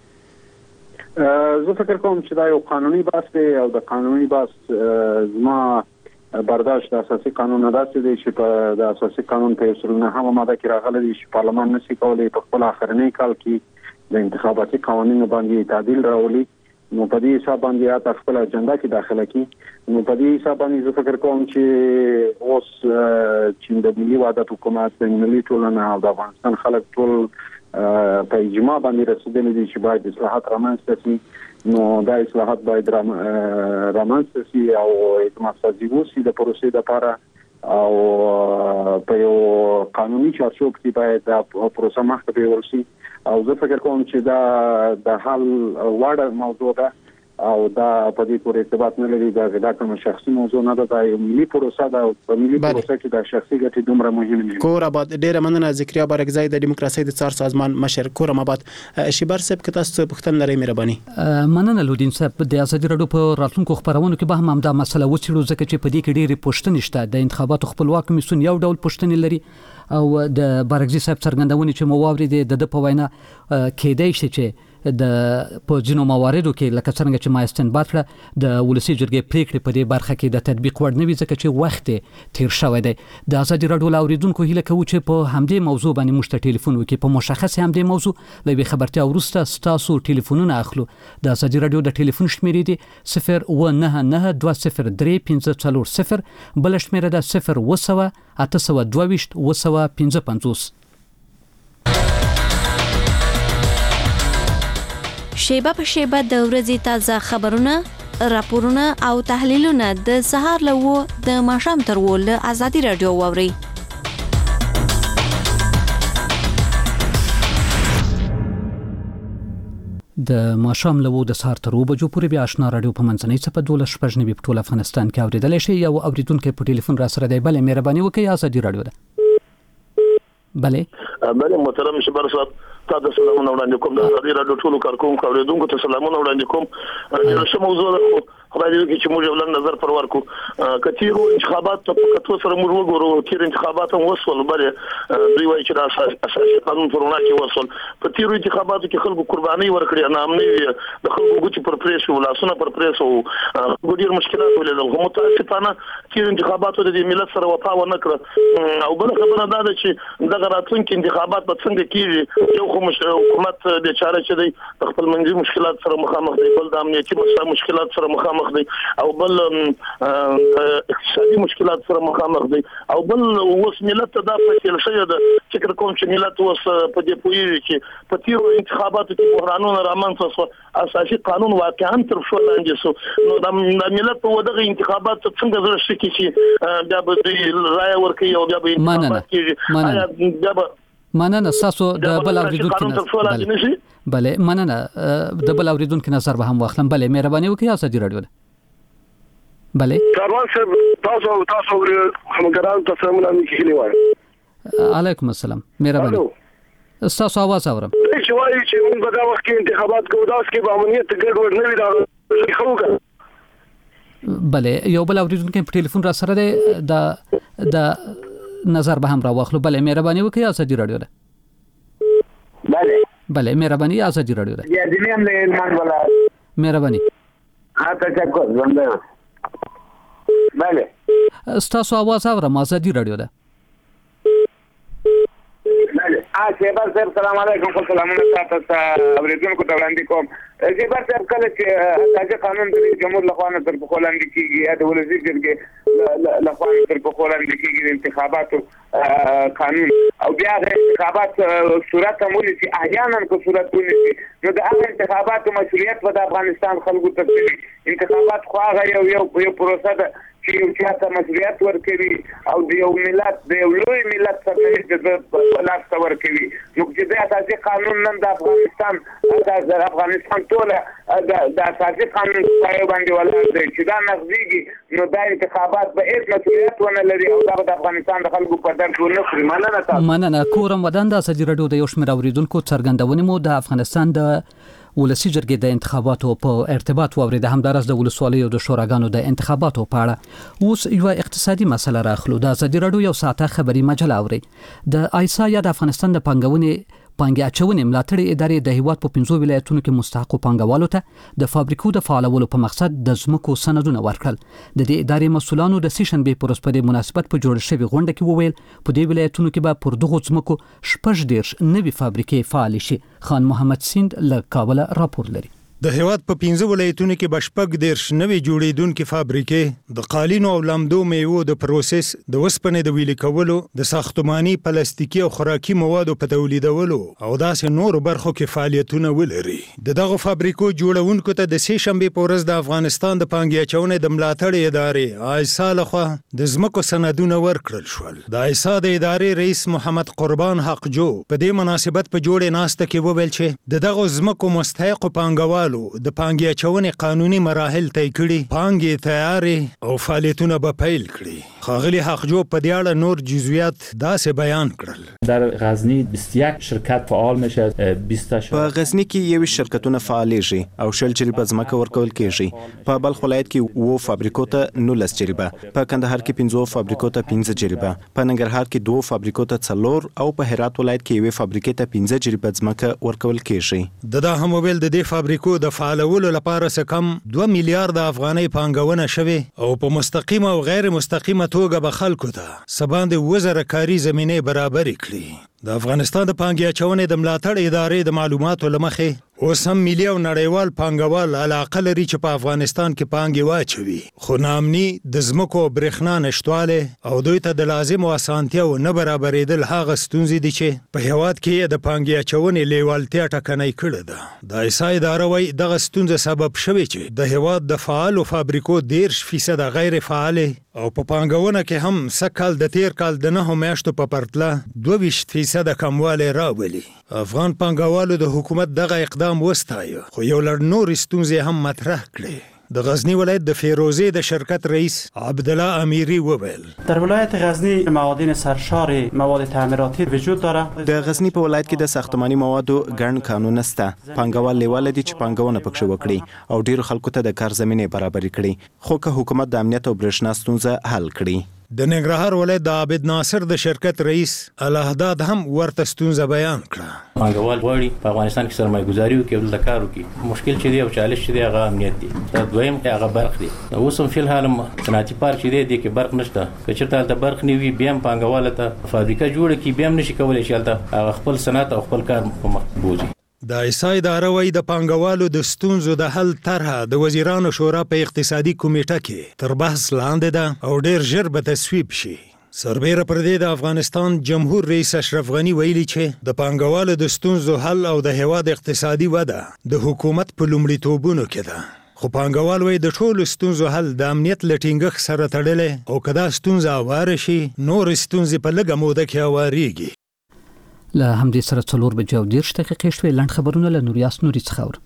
M: زه فکر کوم چې دا یو قانوني بحث دی او د قانوني بحث زما برداشت د اساسي قانون نه داسې دی چې په د اساسي قانون په اصولنا هم ماده کې راغلي دي چې پارلمان نشي کولای په خپل اخرنی کال کې د انتخاباتي قوانینو باندې تعدیل راولي. نو په دې حساب باندې یا خپل اجنډا کې داخله کی. نو په دې حساب باندې زه فکر کوم چې اوس چې د ملي وحدت حکومت د ملي ټولنه او د افغانستان خلک ټول په اجماع باندې رسیدلي دي چې باید اصلاحات رامنځته شي. نو دا اصلاحات باید رامنځته شي او اعتماد سازي وشي د پروسې لپاره او په یو قانوني چارچوب کې باید دا پروسه مخکې بیول شي. او زه فکر کوم چې دا د حل وړ موضوع ده او دا په دې پورې ارتباط نه لري دا د کوم شخصي موضوع نه ده. دا یو ملي پروسه ده او په ملي پروسه کې د شخصي ګټې دومره مهمه نه
J: کور آباد. ډیره مننه ذکریا بارګزای د دیموکراسي د څار سازمان مشر کور آباد. شیبر صاحب که تاسو پښتن لري مهرباني.
A: مننه لودین صاحب د ازادي رادیو په راتلونکو خبرونو کې به هم دا مسله وڅېړو ځکه چې په دې کې ډېری پوښتنې شته. د انتخاباتو خپلواک کمیسیون یو ډول پوښتنې لري او د بارګزای صاحب څرګندونې چې مو واورېدې د په وینا کېدای شي چې د په ځینو مواردو کې لکه څنګه چې ما استنباط کړه د ولسی جرګې پریکړې په دې برخه کې د تطبیق وړ نه وي ځکه چې وخت تیر شوی دی. د ازادي رادیو لاوریدونکو هیله کوي چې په همدې موضوع باندې موږ ته ټلیفون وکړي په مشخص همدې موضوع لوي خبرتیا ورسته ستاسو ټلیفونونه اخلو. د ازادي رادیو د ټلیفون شمیرې دي صفر و نه نه دوه صفر درې پنځه څلور صفر بل شمیره ده صفر و سوه اته سوه دوه ویشت و سوه پنځه پنځوس.
N: شیبه په شیبه د ورځې تازه خبرونه، راپورونه او تحلیلونه د سهار له و د ماښام تر و له ازادي رادیو واورئ.
A: د ماښام له و د سهار تر و بجو پورې بیا آشنا رادیو په منځنۍ څپه دولس شپږ نوي په ټول افغانستان کې اورېدلی شئ. یو اورېدونکی په ټلیفون را سره دی. بلې مهرباني وکړئ ازادي رادیو ده. بله
O: بله محترم شبر صاحب تاسو سلامونه وړاندې کوم د ازادي رادیو ټولو کارکونکو اوریدونکو ته سلامونه وړاندې کوم د څه موضوع ده خدای دې وکړي چې موږ ولر نظر پر ورکو کثیرو انتخابات په کتو سره موږ وګورو چې انتخابات هم وسول بل دوی وایي چې د اساسي قانون پرونه کې وسول په تیرو انتخاباتو کې خلکو قرباني ورکړي نه امني د خلکو ګوتې پر پریس او لاسونه پر پریس او ګډیر مشکلات ولې هم متاسفانه چې انتخاباتو د ملت سره وفا ونه کړ او بل خبره دا ده چې د راتلونکو انتخابات په څنګه کېږي یو خو حکومت د چاره چې دی خپل منځي مشکلات سره مخامخ دی بل د امنیتي مشکلات سره مخامخ دی او بل اقتصادي مشکلات سره مخامخ دی او بل اوس ملت ته دا فیصله شوې ده چې کوم چې ملت اوس په دې پوهیږي چې په تیرو انتخاباتو کې بحرانونه رامنځته شو اساسي قانون واقعا تر شو لاندې شو نو د ملت په دغه انتخابات څنګه زړه شي چې بیا به دوی رائے ورکوي او بیا به انتخابات کېږي بیا به
A: مننه تاسو د بل اوریدونکو بله مننه د بل اوریدونکو نظر به هم واخلم بله مهرباني وکړئ ازادي رادیو بله
P: کاروان صاحب تاسو تاسو همګران تاسو مونږ کې لیوای
A: علیکم السلام مهرباني تاسو आवाज اورم
P: چې وایي چې موږ په دا وخت کې انتخابات کوو دا اوس کې به امنیت ګډوډ نه وي دا خو وکړه
A: بله یو بل اوریدونکو په ټلیفون را سره ده د د نظر به هم را واخلو بله مهرباني وکړئ ازادي رادیو ده
Q: بله
A: بله مهرباني ازادي رادیو ده
Q: یا دې هم له ایمان ولا
A: مهرباني
Q: ها تشکر زنده
A: بله تاسو आवाज اورم ازادي رادیو ده
Q: بله ها شهباز صاحب سلام علیکم سلامونه تاسو اوریدونکو ته وړاندې کوم شهباز صاحب کله چې اساسي قانون د جمهور لخوا نه تر په وړاندې کیږي یا د ولسی جرګې لخوا تر په وړاندې کیږي د انتخاباتو قانون او بیا د انتخابات صورت مولي چې احيانا کو صورتونه نو د هغه انتخاباتو مسؤلیت په افغانستان خلکو ته انتخابات خو هغه یو یو پروسه ده چې یو چاته مسؤلیت ورکوي او د یو ملت د یو لوی ملت سره د لاس ورکوي نو چې د اساسي قانون نن د افغانستان د افغانستان ټول د اساسي قانون په باندې ولاړ دی چې دا نغزيږي نو د انتخابات به هیڅ مسؤلیت ونه لري او د افغانستان د خلکو په درد ونه خوري مننه تاسو
A: مننه کورم ودان د ازادي رادیو د یو شمېر اوریدونکو څرګندونې مو د افغانستان د ولسی جرګې د انتخاباتو په ارتباط ووري د همدارس د ولسوالیو د شوراګانو د انتخاباتو په اړه اوس یو اقتصادي مسله راخلو د ازادي رادیو یو ساعته خبري مجله اوري د آیسا یا د افغانستان د پنګونې پانګې اچونې ملاتړ ادارې د هیواد په پنځو ولایتونو کې مستحقو پانګوالو ته د فابریکو د فعالولو په مقصد د ځمکو سندونه ورکړل د دې ادارې مسولانو د سیشنبه پر ورځ په مناسبت په جوړ شوی غونډه کې وویل په دې ولایتونو کې به پر دغه ځمکو شپږ ډیرش نوي فابریکې فعال شي خان محمد سیند له کابل راپور لري
E: د هیواد په پنځه ولایتونو کې بشپږ دیرش نوي جوړیدونکو فابریکې د قالینو او لمدو میوو د پروسس د وسپنې د ویلې کولو د ساختماني پلاستیکي او خوراکي موادو په تولیدولو او داسې نورو برخو کې فعالیتونه ولري د دغه فابریکو جوړونکو ته د سه شنبه په ورځ د افغانستان د پانګې اچونې د ملاتړ ادارې آیسا لخوا د ځمکو سندونه ورکړل شول د آیسا د ادارې رئیس محمد قربان حقجو په دې مناسبت په جوړې ناسته کې وویل چې دغه ځمکو مستحق پانګوال د پانګې اچونې قانوني مراحل طی کړي پانګې تیارې او فعالیتونه به پیل کړي خاغلی حقجو په دې اړه نور جزئیات داسې بیان کړل
R: در غزنی بیست و یک شرکت فعال میشه بیست
J: په غزنی کې یو شرکتونه فعالېږي او شل جریبه ځمکه ورکول کېږي په بلخ ولایت کې وو فابریکو ته نولس جریبه په کندهار کې پنځه فابریکو ته پنځه جریبه په ننګرهار کې دوه فابریکو ته څلور او په هرات ولایت کې یو فابریکې ته پنځه جریبه ځمکه ورکول کېږي
E: د دا هم ویل د دې فابریکو د فعالولو لپاره څه کم دوه میلیارډ افغانۍ پانګونه شوه او په مستقیمه او غیر مستقیمه توګه به خلکو ته سباند وزره کاری زمینه برابر کړي د افغانستان د پانګې اچونې د ملاتړ ادارې د معلوماتو لمخې اوس هم ملي او نړیوال پانګوال علاقه لري چې په افغانستان کې پانګې واچوي خو نامني د ځمکو برېښنا نشټواله او دوی ته د لازم اسانتیاو نه برابرېدل هغه ستونزې دي چې په هیواد کې د پانګې اچونې لیوالتیا ټکنۍ کړې ده د ایسا اداره وايي دغه ستونزه سبب شوی چې د هیواد د فعال فابریکو ډیر فیصد غیر فعال او په پانګونه کې هم سکهال د تیر کال د نه میاشتو په پرتله دوه ویشت فیصد کموالی راولي افغان پانګوالو د حکومت دغه اقدام وستایه خو یو لړ نور ستونزې هم مطرح کړې د غزنی ولایت د فیروزه د شرکت رئیس عبد الله امیری وویل
S: در ولایت غزنی معادن سرشار مواد تعمیراتی وجود داره.
T: د غزنی په ولایت کې د ساختماني موادو ګڼ کانونه شته. پانګوال لیواله دي چې پانګونه پکښې وکړي او ډیرو خلکو ته د کار زمینه برابرې کړي، خو که حکومت د امنیت او برېښنا ستونزه حل کړي.
E: د ننګرهار ولایت د عابد ناصر د شرکت رئیس الهداد هم ورته ستونزه بیان کړه.
U: پانګوال غواړي په افغانستان کې سرمایه ګزاري وکړي او دلته کار وکړي. مشکل چې دی او چالش چې دی هغه امنیت دی. دا دویم هغه برق دی. اوس هم فل حال صنعتي پارک چې دی د کې برق نشته. که چېرته هلته برق نه وي بیا هم پانګوال ته فابریکه جوړه کړي بیا هم نشي کولی چې هلته هغه خپل صنعت او خپل کار په مخ بوځي.
E: د ایسا اداره وایي د پانګوالو د ستونزو د حل طرحه د وزیرانو شورا په اقتصادي کمیټه کې تر بحث لاندې ده او ډیر ژر به تصویب شي. سربیره پر دې د افغانستان جمهور رئیس اشرف غنی ویلي چې د پانګوالو د ستونزو حل او د هیواد اقتصادي وده د حکومت په لومړیتوبونو کې ده. خو پانګوال وایي د ټولو ستونزو حل د امنیت له ټینګښت سره تړلی او که دا ستونزه هواره شي نورې ستونزې په لږه موده کې هوارېږي.
A: له همدې سره څلور بجې او دېرش دقیقې شوې. لنډ خبرونه له نوریاس نوري څخه اورو.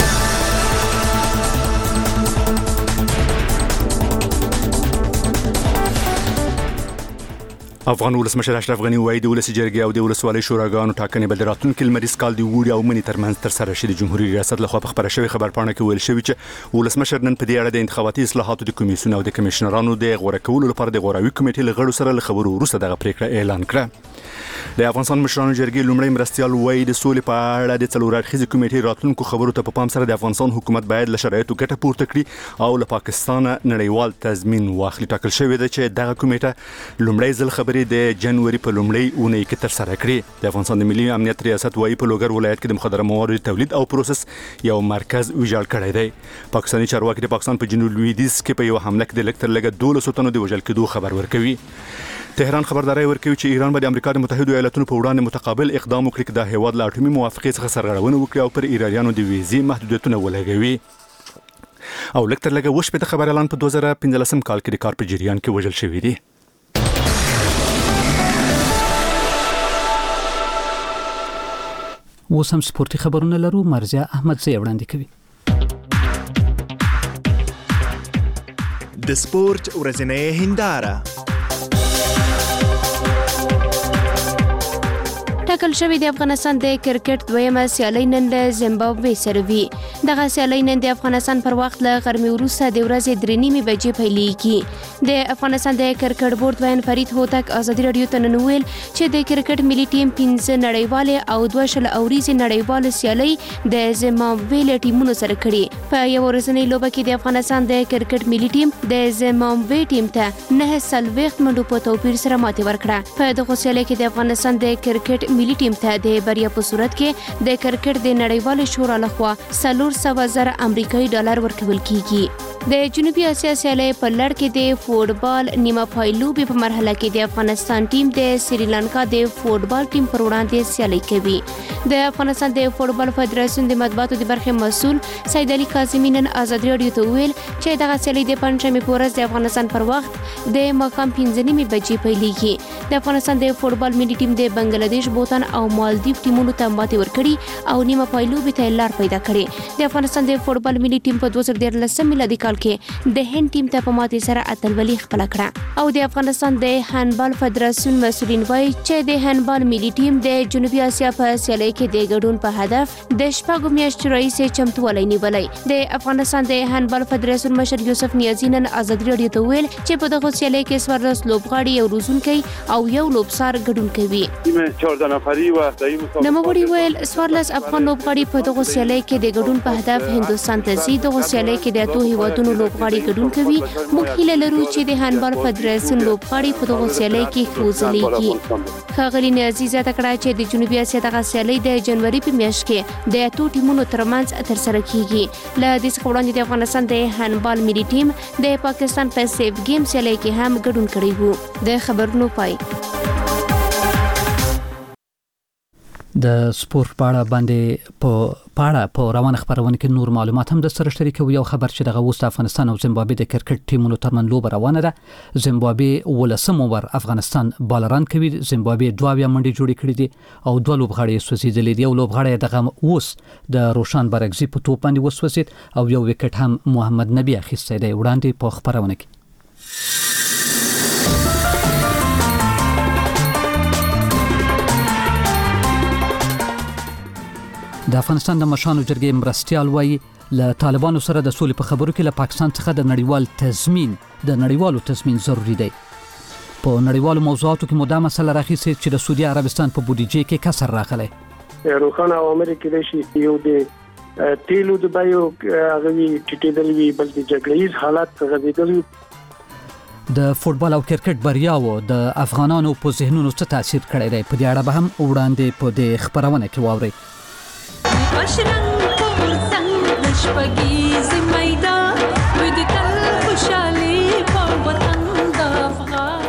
B: افغان ولسمشر اشرف غنی وایي د ولسي جرګې او د ولسوالۍ شوراګانو ټاکنې به د راتلونکي لمریز کال د اوړي او مني ترمنځ ترسره شي. د جمهوریت ریاست لخوا په خبره شوې خبرپاڼه کې ویل شوي چې ولسمشر نن په دې اړه د انتخاباتي اصلاحاتو د کمیسیون او د کمیشنرانو د غوره کولو لپاره د غوراوي کمیټې له غړو سره له خبرو وروسته دغه پریکړه اعلان کړه. د افغانستان مشرانو جرګې لومړی مرستیال وایي د سولې په اړه د څلور اړخیزې کمیټې راتلونکو خبرو ته په پام سره د افغانستان حکومت باید له شرایطو ګټه پورته کړي او له پاکستان نړیوال تضمین واخلي. ټاکل شوې ده چې دغه کمیټه لومړی ځل خبرې د جنوري په لومړۍ اونۍ کې ترسره کړي. د افغانستان د ملي امنیت ریاست وایي په لوګر ولایت کې د مخدره موادو تولید او پروسس یو مرکز ویجاړ کړی دی. پاکستاني چارواکي د پاکستان په جنوب لویدیځ کې په یو حمله کې د لږ تر لږه دولسو تنو د وژل کېدو خبر ورکوي. تهران خبرداري ورکوي چې ایران به د امریکا د متحدو ایالاتونو په وړاندې متقابل اقدام وکړي چې د هیواد له اټومي موافقې څخه سرغړونه وکړي او پر ایرانیانو د ویزې محدودیتونه ولګوي. او لږ تر لږه اووه شپېته خبریالان په دوه زره پنځلسم کال کې د کار په جریان کې وژل شوي دي.
A: اوس هم سپورتي خبرونه لرو. مرزیا احمدزی وړاندې کوي.
V: د سپورت ورځنۍ هنداره.
W: ټاکل شوی د افغانستان د کرکټ دویمه سیالي نن له زیمبابوې سره وي. دغه سیالي نن د افغانستان پر وخت له غرمې وروسته د ورځې درې نیمې بجې پیلېږي. د افغانستان د کرکټ بورډ وین فرید هوتک ازادي راډیو ته نن ویل چې د کرکټ ملي ټیم پنځه نړیوالې او دوه شل اوریزې نړیوالې سیالي د زیمبابوې له ټیمونو سره کړي. په یو ورځنۍ لوبه کې د افغانستان د کرکټ ملي ټیم د زیمبابوې ټیم ته نه څلوېښت منډو په توپیر سره ماتې ورکړه. په دغه سیالي کې د افغانستان د کرکټ ملي ټیم ته د بریا په صورت کې د کرکټ د نړیوال شورا لخوا څلور سوه زره امریکایي ډالر ورکول کیږي. د جنوبي اسیا سیالي په لړ کې د فوټبال نیمه پای لوبې په مرحله کې د افغانستان ټیم د سریلانکا د فوټبال ټیم پر وړاندې سیالي کوي. د افغانستان د فوټبال فدراسیون د مطبوعاتو د برخې مسؤل سید علي کاظمي نن ازادي راډیو ته ویل چې دغه سیالي د پنځمې په ورځ د افغانستان پر وخت د ماښام پنځه نیمې بجې پیلېږي. د افغانستان د فوټبال ملي ټیم د بنگلاديش، بوتان او مالدیو ټیمونو ته ماتې ورکړي او نیمه پای لوبې ته لار پیدا کړې. د افغانستان د فوټبال ملي ټیم په دوه زره دیارلسم میلادي کال کې د هند ټیم ته په ماتې سره اتلولي خپل کړه. او د افغانستان د هاندبال فدراسیون مسؤلین وایي چې د هاندبال ملي ټیم د جنوبي اسیا په سیالي کې د ګډون په هدف د شپږو میاشتو راهیسې چمتووالی نیولی. د افغانستان د هاندبال فدراسیون مشر یوسف نیازي نن ازادي راډیو ته ویل چې په دغه سیالي کې څوارلس لوبغاړي، یو روزونکی او یو لوبسار ګډون کوي. نوموړي ویل څوارلس افغان لوبغاړي په دغه سیالي کې د ګډون په هدف هندوستان ته ځي. دغه سیالي کې د اتو هیوادونو لوبغاړي ګډون کوي. موږ هیله لرو چې د هاندبال فدراسیون لوبغاړي په دغه سیالي کې ښه وځلیږي. ښاغلي نیازي زیاته کړه چې د جنوبي اسیا دغه سیالي د جنوري په میاشت کې د اتو ټیمونو ترمنځ ترسره کیږي. له دې څخه وړاندې د افغانستان د هاندبال ملي ټیم د پاکستان په سیف گیم سیالي کې هم ګډون کړی وو. د خبرونو پای.
A: د سپورت په اړه باندې په پاړه په روانه خبرونه کې نور معلومات هم د سره شریکو. یو خبر چې دغه وست افغانستان او زیمبابوې د کرکټ ټیمونو ترمن لوبه روانه ده. زیمبابوې ولسم اوور افغانستان بالران کوي. زیمبابوې دوه بیا منډي جوړې کړې دي او دوه لوبغاړي سوځېدلې دي. یو لوبغاړی دغه اوس د روشان برګزي په توپ باندې وسوځید او یو وکټ هم محمد نبی اخیستی دی. وړاندې په خبرونه کې د افغانستان د مشانو جرګې مرستيال وایي له طالبانو سره د سولې په خبرو کې له پاکستان څخه د نړیوال تضمین د نړیوالو تضمین ضروری دی. په نړیوالو موضوعاتو کې مدام مسله راخیسي چې د سعودي عربستان په بودیجې کې کسر راغلی.
C: روخانه عوامل کې د شي یو د تیلو د بایو غوي ټیټېدل وی بل د جګړې حالات غوېدل.
A: د فوتبال او کرکټ بریاو د افغانانو په ذهنونو څه تاثیر کړی دی؟ په دې اړه به هم وړاندې په دې خبرونه کې واورئ.
D: بشرنگ پور سنگ شپگیز میدان ودی تل خوشحالی په وطن د افغان.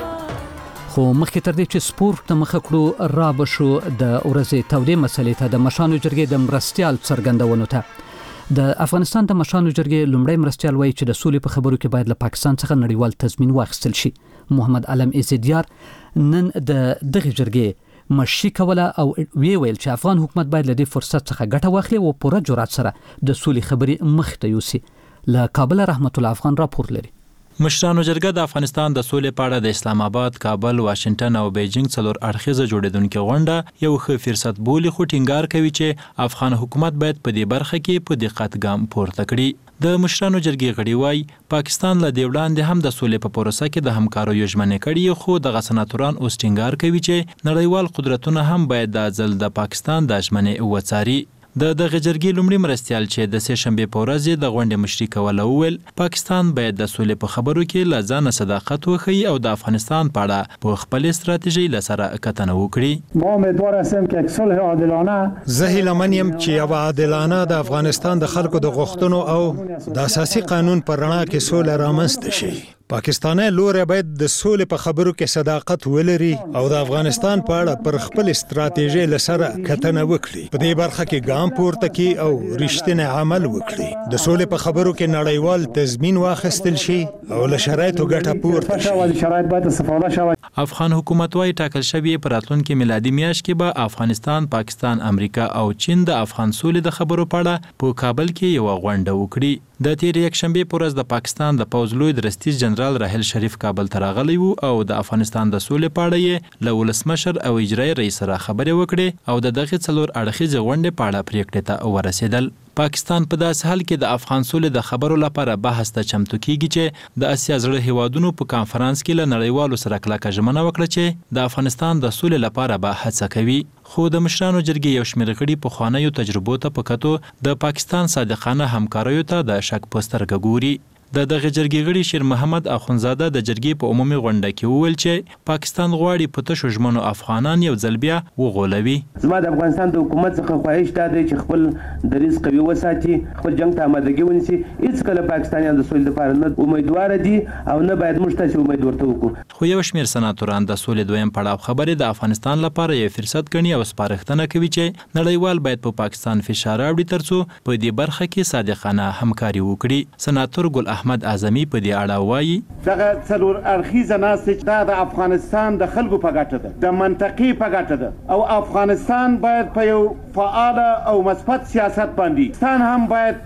A: خو مخکې تر دې چې سپورت ته مخه کړو را بشو د ورځې تودې مسلې ته د مشانو جرګې د مرستيال څرګندونو ته. د افغانستان د مشانو جرګې لومړی مرستيال وایي چې د سولې په خبرو کې باید له پاکستان څخه نړیوال تضمین واخیستل شي. محمد علم ایزدیار نن د دغه جرګې مشي کوله او وی ویل چې افغان حکومت باید له دې فرصت څخه ګټه واخلي او پوره جرأت سره د سولې خبرې مخ ته یوسي. له کابل رحمت الله افغان راپور لري.
K: مشرانو جرګه د افغانستان د سولې په اړه د اسلام آباد، کابل، واشنگټن او بیجینګ څلور اړخیزه جوړیدونکو غونډه یو ښه فرصت بولي، خو ټینګار کوي چې افغان حکومت باید په دې برخه کې په دقت ګام پورته کړي. د مشرانو جرګې غړي وایي پاکستان له دې وړاندې هم د سولې په پروسه کې د همکارو ژمنې کړي، خو دغه سناتوران اوس ټینګار کوي چې نړیوال قدرتونه هم باید د ځل د پاکستان د ژمنې وڅاري. د دغه جرګې لومړي مرستيال چې د سه شنبه په ورځ د غونډې مشري کوله وویل پاکستان باید د سولې په خبرو کې له ځانه صداقت وښيي او د افغانستان په اړه په خپل استراتیژي لسره کتنه وکړي.
F: ما امیدوار هستم که یک صلح عادلانه
E: زه هیلهمن یم چې یو عادلانه د افغانستان د خلکو د غوښتنو او د اساسي قانون پر رڼا کې سوله رامنځته شي. پاکستاني لوري باید د سولې په خبرو کې صداقت ولري او د افغانستان په اړه پر خپل استراتیژي لسره کتنه وکړي. په دې برخه کې ګام پورته کړي او رښتینی عمل وکړي. د سولې په خبرو کې نړیوال تضمین واخیستل شي او له شرایطو ګټه پورته شي.
F: شرایط باید استفاده شوي.
K: افغان حکومت وايي ټاکل شوی په راتلونکي میلادي میاشت کې به افغانستان، پاکستان، امریکا او چین د افغان سولې د خبرو په اړه په کابل کې یو غونډه وکړي. د تیر یک شنبه په ورځ د پاکستان د پوز لوی درستیز جنرال راحل شریف کابل ته راغلی وو او د افغانستان د سولې په اړه یې له ولسمشر او اجرایي رئیس سره خبرې وکړې او د دغه څلور اړخیزه غونډې په اړه پریکړه ته ورسېدل. پاکستان په داس حال کې د افغان سولې د خبرو لپاره بحث ته چمتو کیږي چې د اسیا زړه هیوادونو په کانفرنس کې له نړیوالو سره کلکه ژمنه وکړه چې د افغانستان د سولې لپاره به هڅه کوي. خو د مشرانو جرګې یو شمېر غړي په خوانیو تجربو ته په کتو د پاکستان صادقانه همکاریو ته د شک په سترګه ګوري. د دغه جرګې غړي شیر محمد اخونزاده د جرګې په عمومي غونډه کې وویل چې پاکستان غواړي په تشو ژمنو افغانان یو ځل بیا وغولوي.
X: زما د افغانستان د حکومت څخه خواهش دا دی چې خپل دریځ قوي وساتي، خپل جنگ ته آمادګي ونیسي. هیڅ کله پاکستانیان د سولې لپاره نه امیدوار دي او نه باید موږ تاسو امید ورته وکړو.
K: خو یو شمېر سناتوران د سولې دویم پړاو خبرې د افغانستان لپاره یو فرصت ګڼي او سپارښتنه کوي چې نړیوال باید په پاکستان فشار راوړي ترڅو په دې برخه کې صادقانه همکاري وکړي. سناتور ګل احمد اعظمي په دې اړه وایي
Y: دغه څلور اړخیزه ناستې دا د افغانستان د خلکو په ګټه ده، د منطقې په ګټه ده او افغانستان باید په یو فعاله او مثبت سیاست باندې ستان هم باید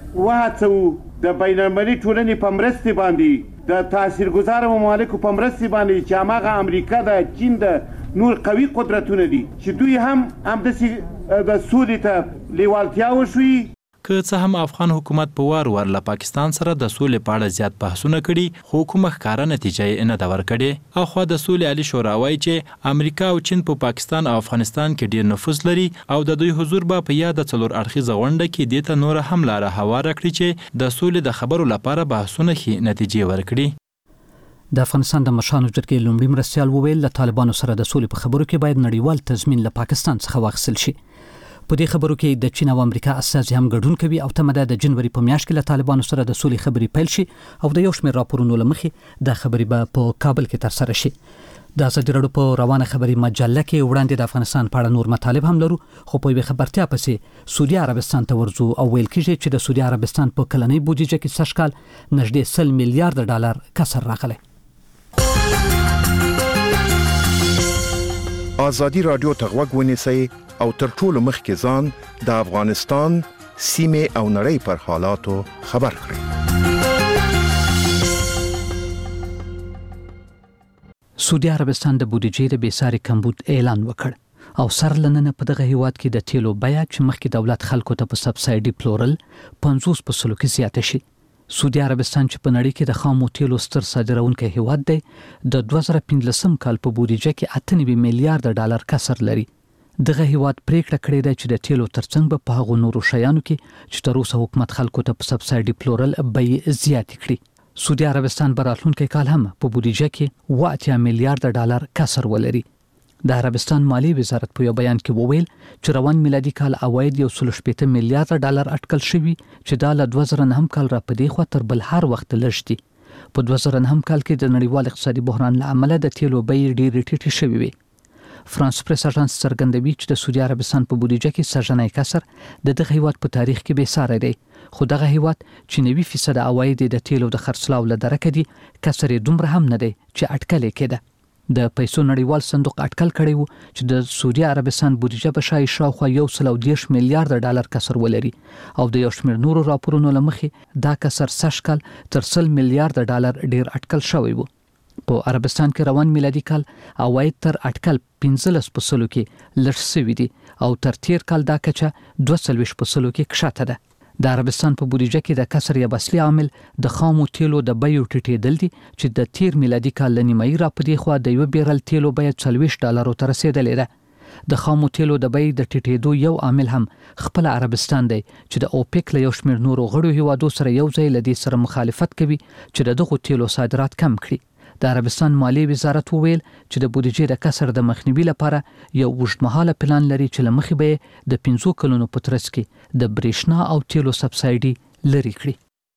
Y: وهڅوو د بین المللي ټولنې په مرستې باندې د تاثیرګذار ممالکو په مرستې باندې چې هماغه امریکا ده، چین ده، نور قوي قدرتونه دي چې دوی هم همداسې د سولې ته لیوالتیا وښيي.
K: که څه هم افغان حکومت په وار وار له پاکستان سره د سولې په اړه زیات بحثونه کړي، خو کومه ښکاره نتیجه یې نه ده ورکړې. اخوا د سولې عالي شورا وایي چې امریکا او چین په پاکستان او افغانستان کې ډیر نفوذ لري او د دوی حضور به په یاد څلور اړخیزه غونډه کې دې ته نور هم لاره هواره کړي چې د سولې د خبرو لپاره بحثونه ښې نتیجې ورکړي.
A: د افغانستان د مشرانو جرګې لومړي مرستيال وویل له طالبانو سره د سولې په خبرو کې باید نړیوال تضمین له پاکستان څخه واخیستل شي. په دې خبرو کې د چین او امریکا استازي هم ګډون کوي او تمه ده د جنوري په میاشت کې له طالبانو سره د سولې خبرې پیل شي او د یو شمېر راپورونو له مخې د خبرې به په کابل کې ترسره شي. د ازادي راډیو په روانه خبري مجله کې وړاندې د افغانستان په اړه نور مطالب هم لرو، خو په یوه خبرتیا پسې سعودي عربستان ته ورځو او ویل کېږي چې د سعودي عربستان په کلنۍ بودیجه کې سږ کال نږدې سل میلیارډ ډالر کسر راغلی.
V: ازادي راډیو ته غوږ ونیسئ او تر ټولو مخکې ځان د افغانستان سیمه او نړۍ پر حالاتو خبر کړئ.
A: سعودي عربستان د بودیجې د بیساري کمبود اعلان وکړ او سر لننه په دغه هیواد کې د تیلو بیه چې مخکې دولت خلکو ته په سبسایډي پلورل پنځوس په سلو کې زیاته شي. سعودي عربستان چې په نړۍ کې د خامو تیلو ستر صادرونکی هیواد دی، د دوه زره پنځلسم کال په بودیجه کې اته نوي میلیارډ ډالر کسر لري. دغه هیواد پریکړه کړې ده چې د تیلو ترڅنګ په هغو نورو شیانو کې چې تر اوسه حکومت خلکو ته په سبسایډي پلورل بیې زیاتې کړي. سعودي عربستان به راتلونکي کال هم په بودیجه کې اوه اتیا میلیارډ ډالر کسر ولري. د عربستان مالی وزارت په یو بیان کې وویل چې روان میلادي کال عواید یو سل شپېته میلیارډ ډالر اټکل شوي چې دا له دوه زره نهم کال را پدې خوا تر بل هر وخت لږ دي. په دوه زره نهم کال کې د نړیوال اقتصادي بحران له امله د تیلو بیې ډېرې ټیټې شوې وې. فرانس پریس اژانس څرګندوي چې د سعودي عربستان په بودیجه کې سږنی کسر د دغه هیواد په تاریخ کې بېساری دی، خو دغه هیواد چې نوي فیصد عواید د تیلو د خرڅلاو له درکه دي، کسر یې دومره هم نه دی چې اټکل یې کېده. د پیسو نړیوال صندوق اټکل کړی و چې د سعودي عربستان بودیجه به شاید شاوخوا یو سل او دېرش میلیارډ ډالر کسر ولري او د یو شمېر نورو راپورونو له مخې دا کسر سږ کال تر سل میلیارډ ډالر ډیر اټکل شوی و. په عربستان کې روان میلادي کال عواید تر اټکل پنځلس په سلو کې لږ شوي دي او تر تیر کال دا کچه دوه څلوېښت په سلو کې کښته ده. د عربستان په بودیجه کې د کسر یا اصلي عامل د خامو تیلو د بیو ټیټېدل دي چې د تیر میلادي کال له نیمایي را پدې خوا د یو بیرل تیلو بیه څلوېښت ډالرو ته رسېدلې ده. د خامو تیلو د بیې د ټیټېدو یو عامل هم خپل عربستان دی چې د اوپیک له یو شمېر نورو غړو هیوادو سره یو ځای له دې سره مخالفت کوي چې د دغو تیلو صادرات کم کړي. د عربستان مالی وزارت وویل چې د بودیجې د کسر د مخنیوي لپاره یو اوږدمهاله پلان لري چې له مخې به د پنځو کلونو په ترڅ کې د برېښنا او تیلو سبسایډي لرې کړي.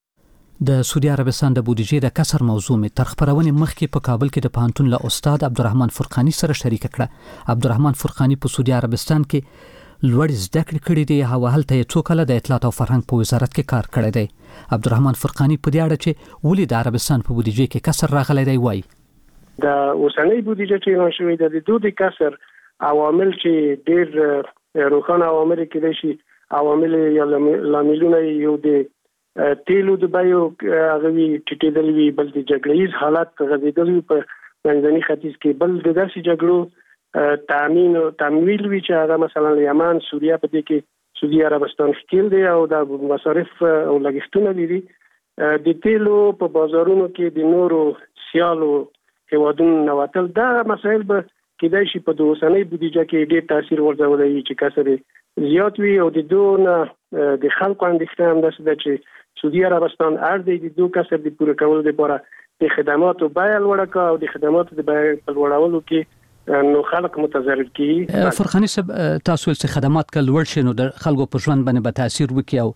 A: د سعودي عربستان د بودیجې د کسر موضوع می تر خبرونې مخکې په کابل کې د پوهنتون له استاد عبدالرحمن فرقانی سره شریک کړه. عبدالرحمن فرقانی په سعودي عربستان کې لوړ زده کړې کړې دي او هلته یې څو کاله د اطلاعات او فرهنګ په وزارت کې کار کړی دی. عبدالرحمن فرقانی په دې اړه چې ولې د عربستان په بودیجې کې کسر راغلی دی وایي.
C: د اوسنۍ بودیجه چې اعلان شوې ده د دوی د کسر عوامل چې ډېر روښانه عوامل کېدای شي عوامل یا لاملونه یو د تیلو د بیو هغه وی ټیټېدل وی، بل د جګړه ییز حالت غځېدل وی په منځني ختیځ کې، بل د داسې جګړو تامین او تمویل وی چې هغه مثلا یمن سوریه په دې کې سعودي عربستان ښکیل دی او د مصارف او لګښتونه لري. د تیلو په بازارونو کې د نورو سیالو هیوادونو نواتل دا مسایل به کېدای شي په اوسنۍ بودیجه کې ډېر تاثیر ورزولی چې کسر زیات وي او د دوه د خلکو اندېښنه هم داسې ده چې سعودي عربستان اړ دی د دوه کسر د پوره کولو لپاره د خدماتو بیه لوړه کړه او د خدماتو د بیه په لوړولو کې نو خلک متضرر کیږي.
A: فرقانی صاحب تاسو چې خدمات کله لوړ شي نو د خلکو په ژوند باندې به تاثیر وکړي او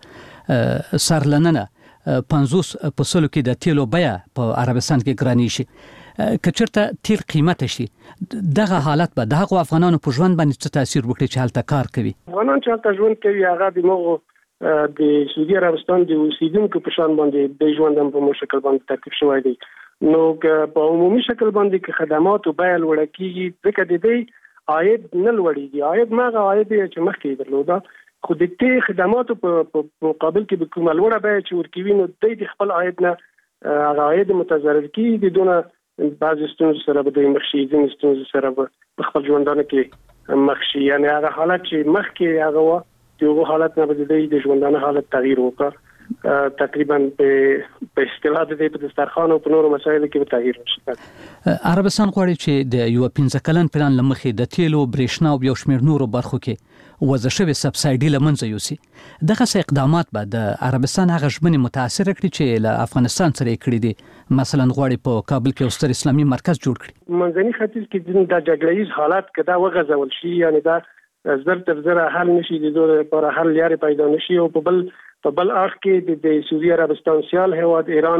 A: سرلننه پنځوس په سلو کې د تیلو بیه په عربستان کې ګرانې شي. کچرته تیل قیمت شي دغه حالت به دغه افغانانو په ژوند باندې څه تاثیر وکړي چې هلته کار کوي؟
C: افغانان چې هلته ژوند کوي هغه د مغو د سعودي عربستان د اوسیدونکو په شان باندې د ژوند په مشکل باندې تکلیف شوی دی. نو په عمومي شکل باندې کې خدمات او بیه لوړه کیږي ځکه د دې عاید نه لوړیږي. عاید ماغه عاید چې مخکې درلوده خو د دې خدماتو په مقابل کې به کومه لوړه بیه چې ورکوي نو د خپل عاید نه هغه عاید متضرر کیږي. دونه بعضې ستونزو سره به د مخ شي، ځینې ستونزو سره به په خپل ژوندانه کې مخ شي. یعنې هغه حالت چې مخکې هغه وه د هغو حالت نه به د دوی د ژوندانه حالت تغییر وکړه. تقریبا په اصطلاح د دې په دسترخوان او په نورو مسایلو کې به تغییر وشي.
A: عربستان غواړي چې د یو پنځه کلن پلان له مخې د تیلو، برېښنا او یو شمېر نورو برخو کې وضع شوې سبسایډي له منځه یوسي. دغسې اقدامات به د عربستان هغه ژمنې متاثره کړي چې له افغانستان سره یې کړي دي. مثلا غواړي په کابل کې یو ستر اسلامي مرکز جوړ کړي.
C: منځني ختیځ کې د جګړه ییز حالت که دا وغځول شي یعنې دا زر تر زره حل نشي، د دوی لپاره حل لارې پیدا نشي او په بل په بل اړخ کې د سعودي عربستان سیال هیواد ایران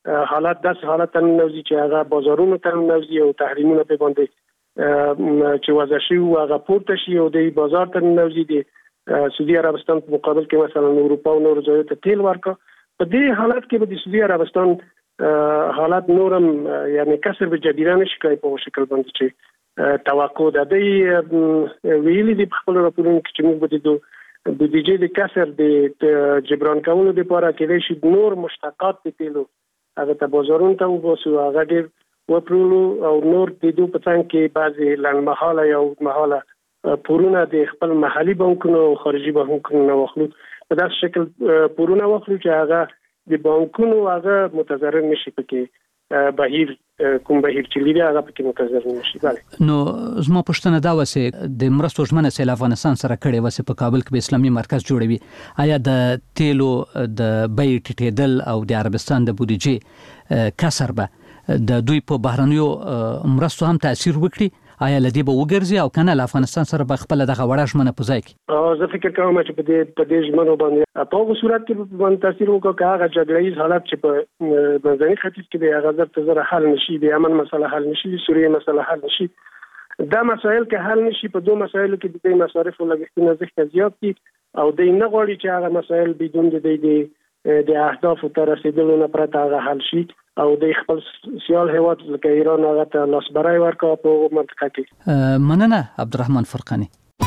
C: حالات داس حالات نوزي چې هغه بازارونو ته نوزي او تحریمونه په باندې چې وضع شي او هغه پورته شي او د بازار ته نوزي د سعودي عربستان په مقابل کې مثلا اروپا او نور ځایونو ته تیل ورکا په دې حالت کې به د سعودي عربستان حالات نورم یعنی کسر به جديره نشي کوي په شکل باندې چې توقع ده د ویلي د خپل راپورونو کې چې موږ به د بودیجې د کسر د جبران کولو لپاره کې شي نور مشتقات د تیلو هغه ته بازارونو ته وباسو هغه ډېر وپرولو او نور د دوه په څنګ کې بعضي لنډمهاله یا اوږدمهاله پورونه د خپل محلي بانکونو او خارجي بانکونو واخلو په داسې شکل پورونه واخلو چې هغه د بانکونو هغه متضرر نشي پکې بهیر کوم بهیر چې لري هغه پکې متضرر نشي. بله
A: نو زما پوښتنه دا وسه د مرستو ژمنه سیل افغانستان سره کړي وسه په کابل کې به اسلامي مرکز جوړوي آیا د تیلو د بیې ټیټېدل او د عربستان د بودیجې کسر به د دوی په بهرنیو مرستو هم تاثیر وکړي آیا لدی به وګرځي او کنه له افغانستان سره به خپل دغه وړه ژمنه په ځای کې
C: زه فکر کوم چې په دې په دې ژمنو باندې په هغه صورت کې باندې تاثیر وکړي هغه جګړه‌ایز حالت چې په منځني ختیځ کې د هغه ځر تزره حل نشي د یمن مسله حل نشي د سوریه مسله حل نشي دا مسایل کې حل نشي په دوه مسایلو کې د مصارف او لګښتونو ځخ زیات دي او د نه غواړي چې هغه مسایل بدون د د د اهداف ته رسیدلو نه پرته هغه حل شي او د خپل سیال هیواد لکه ایران هغه ته لاسبرای ورکا په منطقه کې.
A: مننه عبدالرحمن فرقانی.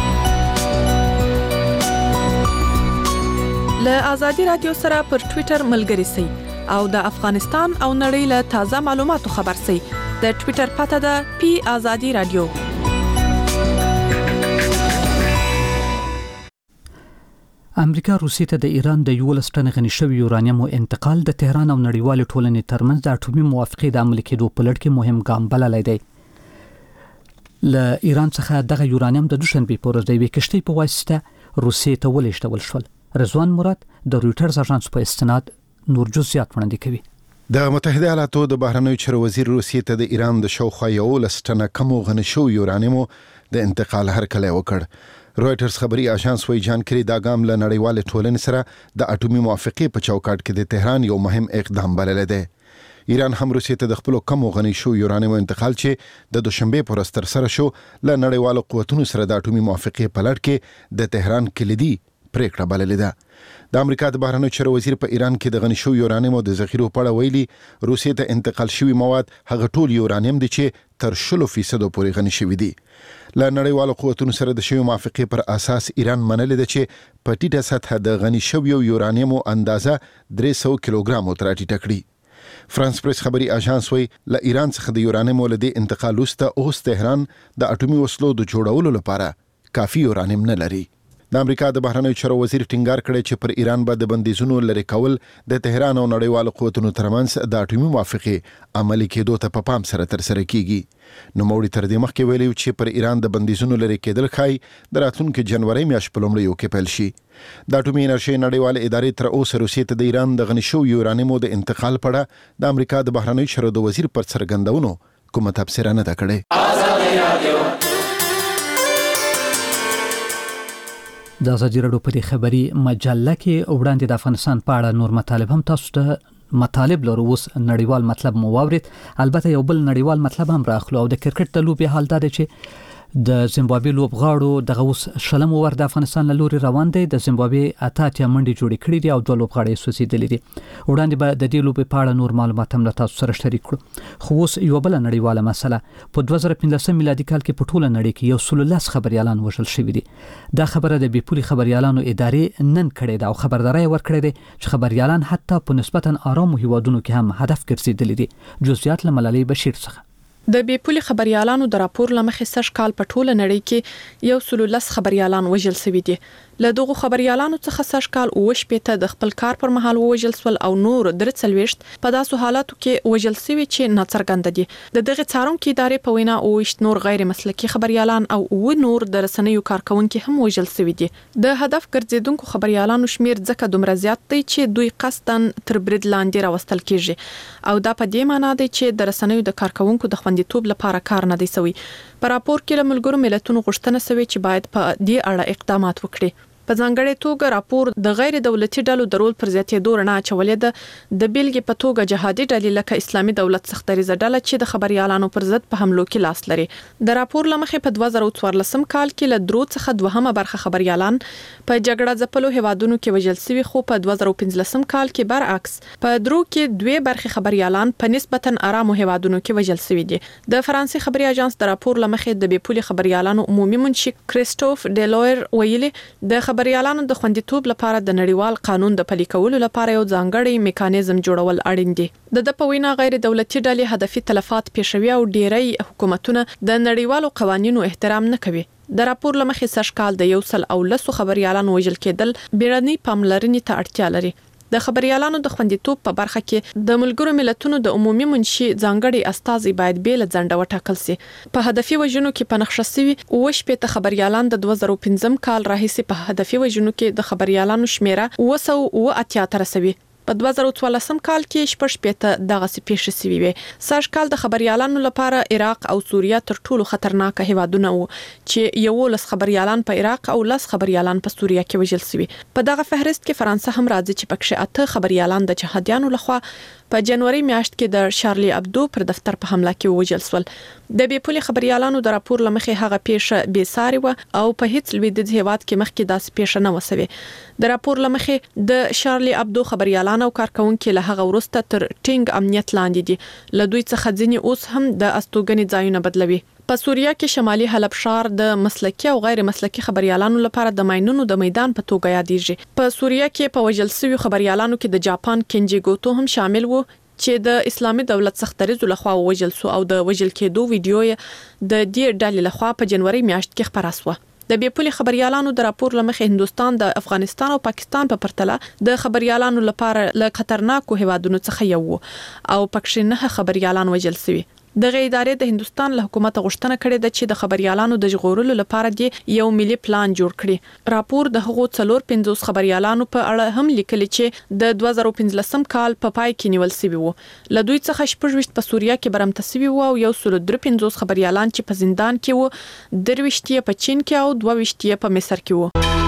G: له آزادي رادیو سره پر ټوئیټر ملګري سئ او د افغانستان او نړۍ له تازه معلوماتو خبر سئ. د ټوئیټر پته ده پی آزادي رادیو.
A: امریکا روسیې ته د ایران د یولس ټن غني شوی یورانیمو انتقال د تهران او نړیوال ټولنې ترمنځ د اټومي موافقې د عملي کېدو په لړ کې مهم ګام بللی دی. له ایران څخه دغه یورانیم د دوشنبې په ورځ د یوې کشتۍ په واسطه روسیې ته ولېږدول شول. رضوان مراد د رویټرز اژانس په استناد نور جزئیات وړاندې کوي.
V: د متحده ایالاتو د بهرنیو چارو وزیر روسیې ته د ایران د شاوخوا یولس ټنه کمو غني شوی یورانیمو د انتقال هرکلی وکړ. رویټرز خبري اژانس وایي جانکری دا ګام له نړیوال ټولنې سره د اټومي موافقې په چوکاټ کې د تهران یو مهم اقدام بللی دی. ایران هم روسیې ته د خپل کمو غني شو یورانیمو انتقال چې د دوشنبه پر ورځ تر سره شو له نړیوال قوتونو سره د اټومي موافقې په لړ کې د تهران کلیدي پریکړه بللې ده. د امریکا د بهرنیو چارو وزیر په ایران کې د غني شو یورانیمو د ذخیرو په اړه ویلي روسیې ته انتقال شوی مواد هغه ټول یورانیم دي چې تر شلو فیصدو پورې غني شوی دي. له نړیوالو قوتونو سره د شوی موافقې پر اساس ایران منلې ده چې په ټیټه سطح د غني شوی یورانیمو اندازه درې سوه کیلوګرام تر ټیټه کړي. فرانس پریس خبري اژانس وایي له ایران څخه د یورانیمو له دې انتقال وروسته اوس تهران د اټومي وسلو د جوړولو لپاره کافي یورانیم نه لري. د امریکا د بهرنیو چارو وزیر ټینګار کړی چې پر ایران به د بندیزونو لري کول د تهران او نړیوالو قوتونو ترمنځ د اټومي موافقې عملي کېدو ته په پام سره ترسره کیږي. نو موري تر دې مخکې ویلي چې پر ایران د بندیزونو لري کېدل ښایي د راتلونکي جنوري میاشتې په لومړیو کې پیل شي. د اټومي انرژۍ نړیوال ادارې تر اوسه روسیې ته د ایران د غني شویو یورانیمو د انتقال په اړه د امریکا د بهرنیو چارو د وزیر پر څرګندونو کومه تبصره نه ده کړې.
A: د ازادي راډیو په دې خبري مجله کې وړاندې د افغانستان په اړه نور مطالب هم تاسو ته مطالب لرو. اوس نړیوال مطلب مو واورید. البته یو بل نړیوال مطلب هم راخلو او د کرکټ د لوبي حال دا دی چې د زیمبابوې لوبغاړو دغه اوس شلم ور د افغانستان له لوري روان دی. د زیمبابوې اته اتیا منډې جوړې کړې دي او دوه لوبغاړي سوځېدلي دي. وړاندې به د دې لوبې په اړه نور معلومات هم له تاسو سره شریک کړو. خو اوس یو بل نړیواله مسله په دوه زره پنځلسم میلادي کال کې په ټوله نړۍ کې یو سل لس خبريالان وژل شوي دي. دا خبره د بیپولي خبريالانو ادارې نن کړې ده او خبرداري ورکړې ده چې خبريالان حتی په نسبتا آرامو هیوادونو کې هم هدف ګرځېدلي دي. جزئیات له ملالۍ بشیر څخه.
G: د بیپولي خبريالانو د راپور لمخې سږ کال په ټوله نړۍ کې یو سل لس خبريالان وژل شوي دي. له دغه خبريالانو څخه سږ کال اوه شپېته د خپل کار پر مهال وژل شول او نور درې څلوېښت په داسو حالاتو کې وژل شوي چې ناڅرګند دي. د دغه څارونکو ادارې په وینا اوه ویشت نور غیر مسلکي خبريالان او اوه نور د رسنیو کارکونکو هم وژل شوي دي. د هدف ګرځیدونکو خبريالانو شمیر ځکه دومره زیات دی چې دوی قصدن تر برید لاندې راوستل کیږي او دا په دې معنی دی چې د رسنیو د کارکونکو د خوندیتوب لپاره کار نه دی شوی. په راپور کې له ملګرو ملتونو غوښتنه شوې چې باید په دې اړه اقدامات وکړي. په ځانګړي توګه راپور د غیر دولتي ډلو د رول پر زیاتېدو رڼا اچولې ده د بیلګې په توګه جهادي ډلې لکه اسلامي دولت سختریزه ډله چې د خبريالانو پر ضد په حملو کې لاس لري. د راپور لمخې په دوه زره څوارلسم کال کې له درو څخه دوهمه برخه خبريالان په جګړه ځپلو هیوادونو کې وژل شوي، خو په دوه زره پنځلسم کال کې برعکس په درو کې دوه برخه خبريالان په نسبتا آرامو هیوادونو کې وژل شوي دي. د فرانسې خبري اژانس د راپور لمخې د بیپولي خبريالانو عمومي منشي کریسټوف ډیلویر ویلي د خبريالانو د خوندیتوب لپاره د نړیوال قانون د پلي کولو لپاره یو ځانګړی میکانیزم جوړول اړین دي. د د په وینا غیر دولتي ډلې هدفي تلفات پیښوي او ډیری حکومتونه د نړیوالو قوانینو احترام نه کوي. د راپور لمخې سږ کال د یو سل او لسو خبريالانو وژل کېدل بیړني پاملرنې ته اړتیا لري. د خبريالانو د خوندیتوب په برخه کې د ملګرو ملتونو د عمومي منشي ځانګړي استازي باید بیل ځنډه وټاکل شي. په هدفي وژنو کې په نقشه سوي او شپږ خبريالان د دوه زره پنځم کال راهیسې په هدفي وژنو کې د خبريالانو شمیره اوه سوه اوه اتیا ته رسوي. په دوه زره څوارلسم کال کې شپږ شپږ دغه سپیښ سوي وي. سږ کال د خبريالانو لپاره عراق او سوریه تر ټولو خطرناک هیوادونه وو چې یو لس خبريالان په عراق او لس خبريالان په سوریه کې وژل شوي. په دغه فهرست کې فرانسه هم راځي چې پکې اته خبريالان د جهادیانو لخوا په جنوري میاشت کې د شارلی ابدو پر دفتر په حمله کې وژل شول. د بیپولي خبريالانو د راپور لمخې هغه پیښه بې ساري و او په هیڅ لویدیځ هیواد کې مخکې داسې پیښه نه وسوي. د راپور لمخې د شارلی ابدو خبريالان او کارکونکو له هغه وروسته تر ټینګ امنیت لاندې دي. له دوی څخه ځینې اوس هم د استوګنې ځایونه بدلوي. په سوریه کې شمالي حلب ښار د مسلکي او غیر مسلکي خبريالانو لپاره د ماینونو د میدان په توګه یادېږي. په سوریه کې په وژل شوي خبريالانو کې د جاپان کینجی ګوتو هم شامل وو چې د اسلامي دولت سختریزو لخوا وژل شو او د وژل کېدو ویډیو د دې ډلې لخوا په جنوري میاشت کې خپره شوه. د بیپولي خبريالانو د راپور لمخې هندستان د افغانستان او پاکستان په پرتله د خبريالانو لپاره له خطرناکو هیوادونو څخه یو او پکښې نه خبريالان وژل شوي. دغه ادارې د هندستان له حکومت غوښتنه کړې ده چې د خبريالانو د ژغورلو لپاره د یو ملي پلان جوړ کړي. راپور د هغو څلور پنځوس خبريالانو په اړه هم لیکلي چې د دوه زره پنځلسم کال په پای کې نیول شوي وو. له دوی څخه شپږ ویشت په سوریه کې برمته شوي وو او یو سل درې پنځوس خبريالان چې په زندان کې وو، درویشت یې په چین کې او دوه ویشت یې په مصر کې وو.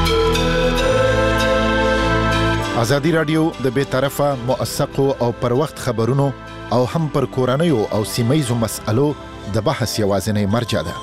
V: ازادي رادیو د بې طرفه موثقو او پر وخت خبرونو او هم پر کورنیو او سیمایزو مسألو د بحث یوازینی مرجع ده.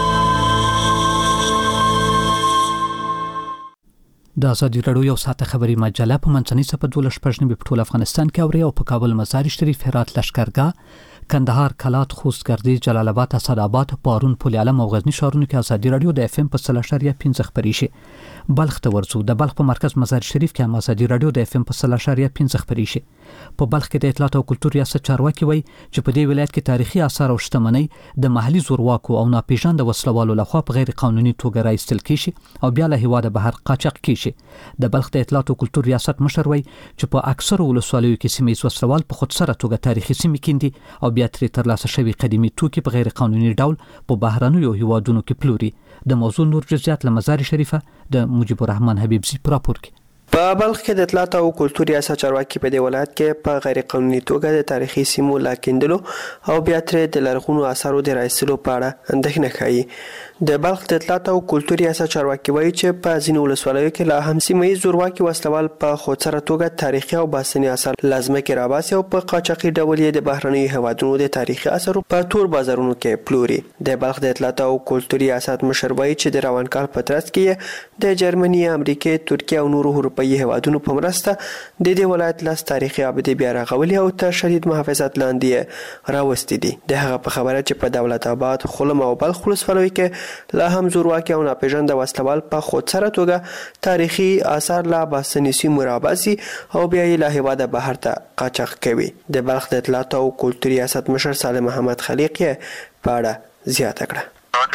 A: د ازادي رادیو یو ساعته خبري مجله په منځنۍ صفحه دولس پښنی په ټول افغانستان کې اوري او په کابل مزار شریف هرات لشکرګاه کندهار کلات خوست ګردیز جلال آباد اسداباد پارون پل علم او غزنی ښارونو کې ازادي رادیو د اف ام په سلاشریه پنځه خبري شي. بلخ ته ورسو د بلخ په مرکز مزار شریف کې هم ازادي رادیو د اف ام په سلاشریه پنځه خبري شي. په بلخ کې د اطلاعات او کلتور ریاست چارواکي وایي چې په دې ولایت کې تاریخي آثار او شتمنۍ د محلي زورواکو او ناپېژاند وسلوالو لخوا په غیر قانوني توګه راایستل کیږي او بیا له هیواده بهر قاچاق کیږي. د بلخ د اطلاعات او کلتور ریاست مشر وایي چې په اکثر ولسوالیو کې سیمې وسلوال په خود سره توګه تاریخي سیمې کیندي او بیا ترې ترلاسه شوی قدیمي توکي په غیر قانوني ډول په بهرنیو هیوادونو کې پلوري. د موضوع نور جزئیات له مزار شریفه د مجيب الرحمن حبیبزي په راپور کې.
H: په بلخ کې د اطلاعات او کلتور ریاست چارواکي په دې ولایت کې په غیر قانوني توګه د تاریخي سیمو لاکندلو او بیا ترې د لرغونو آثارو د راایستلو په اړه اندېښنه کوي. د بلخ د اطلاعات او کلتور ریاست چارواکي وایي چې په ځینو ولسوالیو کې لا هم سیمه زورواکي وسلوال په خودسره توګه تاریخي او باسنی آثار لازمه کې راباسي او په قاچاقي ډول یې د بهرنیو هیوادونو د تاریخي آثارو په تور بازارونو کې پلوري. د بلخ د اطلاعات او کلتور ریاست مشر وایي چې د روان کال په ترڅ کې د جرمني، امریکا، ترکیه او نورو اروپایي هیوادونو په مرسته د دې ولایت لاس تاریخي ابدي بیا رغولي او تر شدید محافظت لاندې راوستي دي. د هغه په خبره چې په دولت آباد، خلم او بلخ ولسوالیو کې لا هم زورواکي او ناپېژانده وسلوال په خودسره توګه تاریخي آثار لا باسنی سیمو راباسي او بیا یې له هیواده بهر ته قاچاق کوي. د بلخ د اطلاعات او کلتور ریاست مشر سالم محمد خلیق یې په اړه زیاته کړه.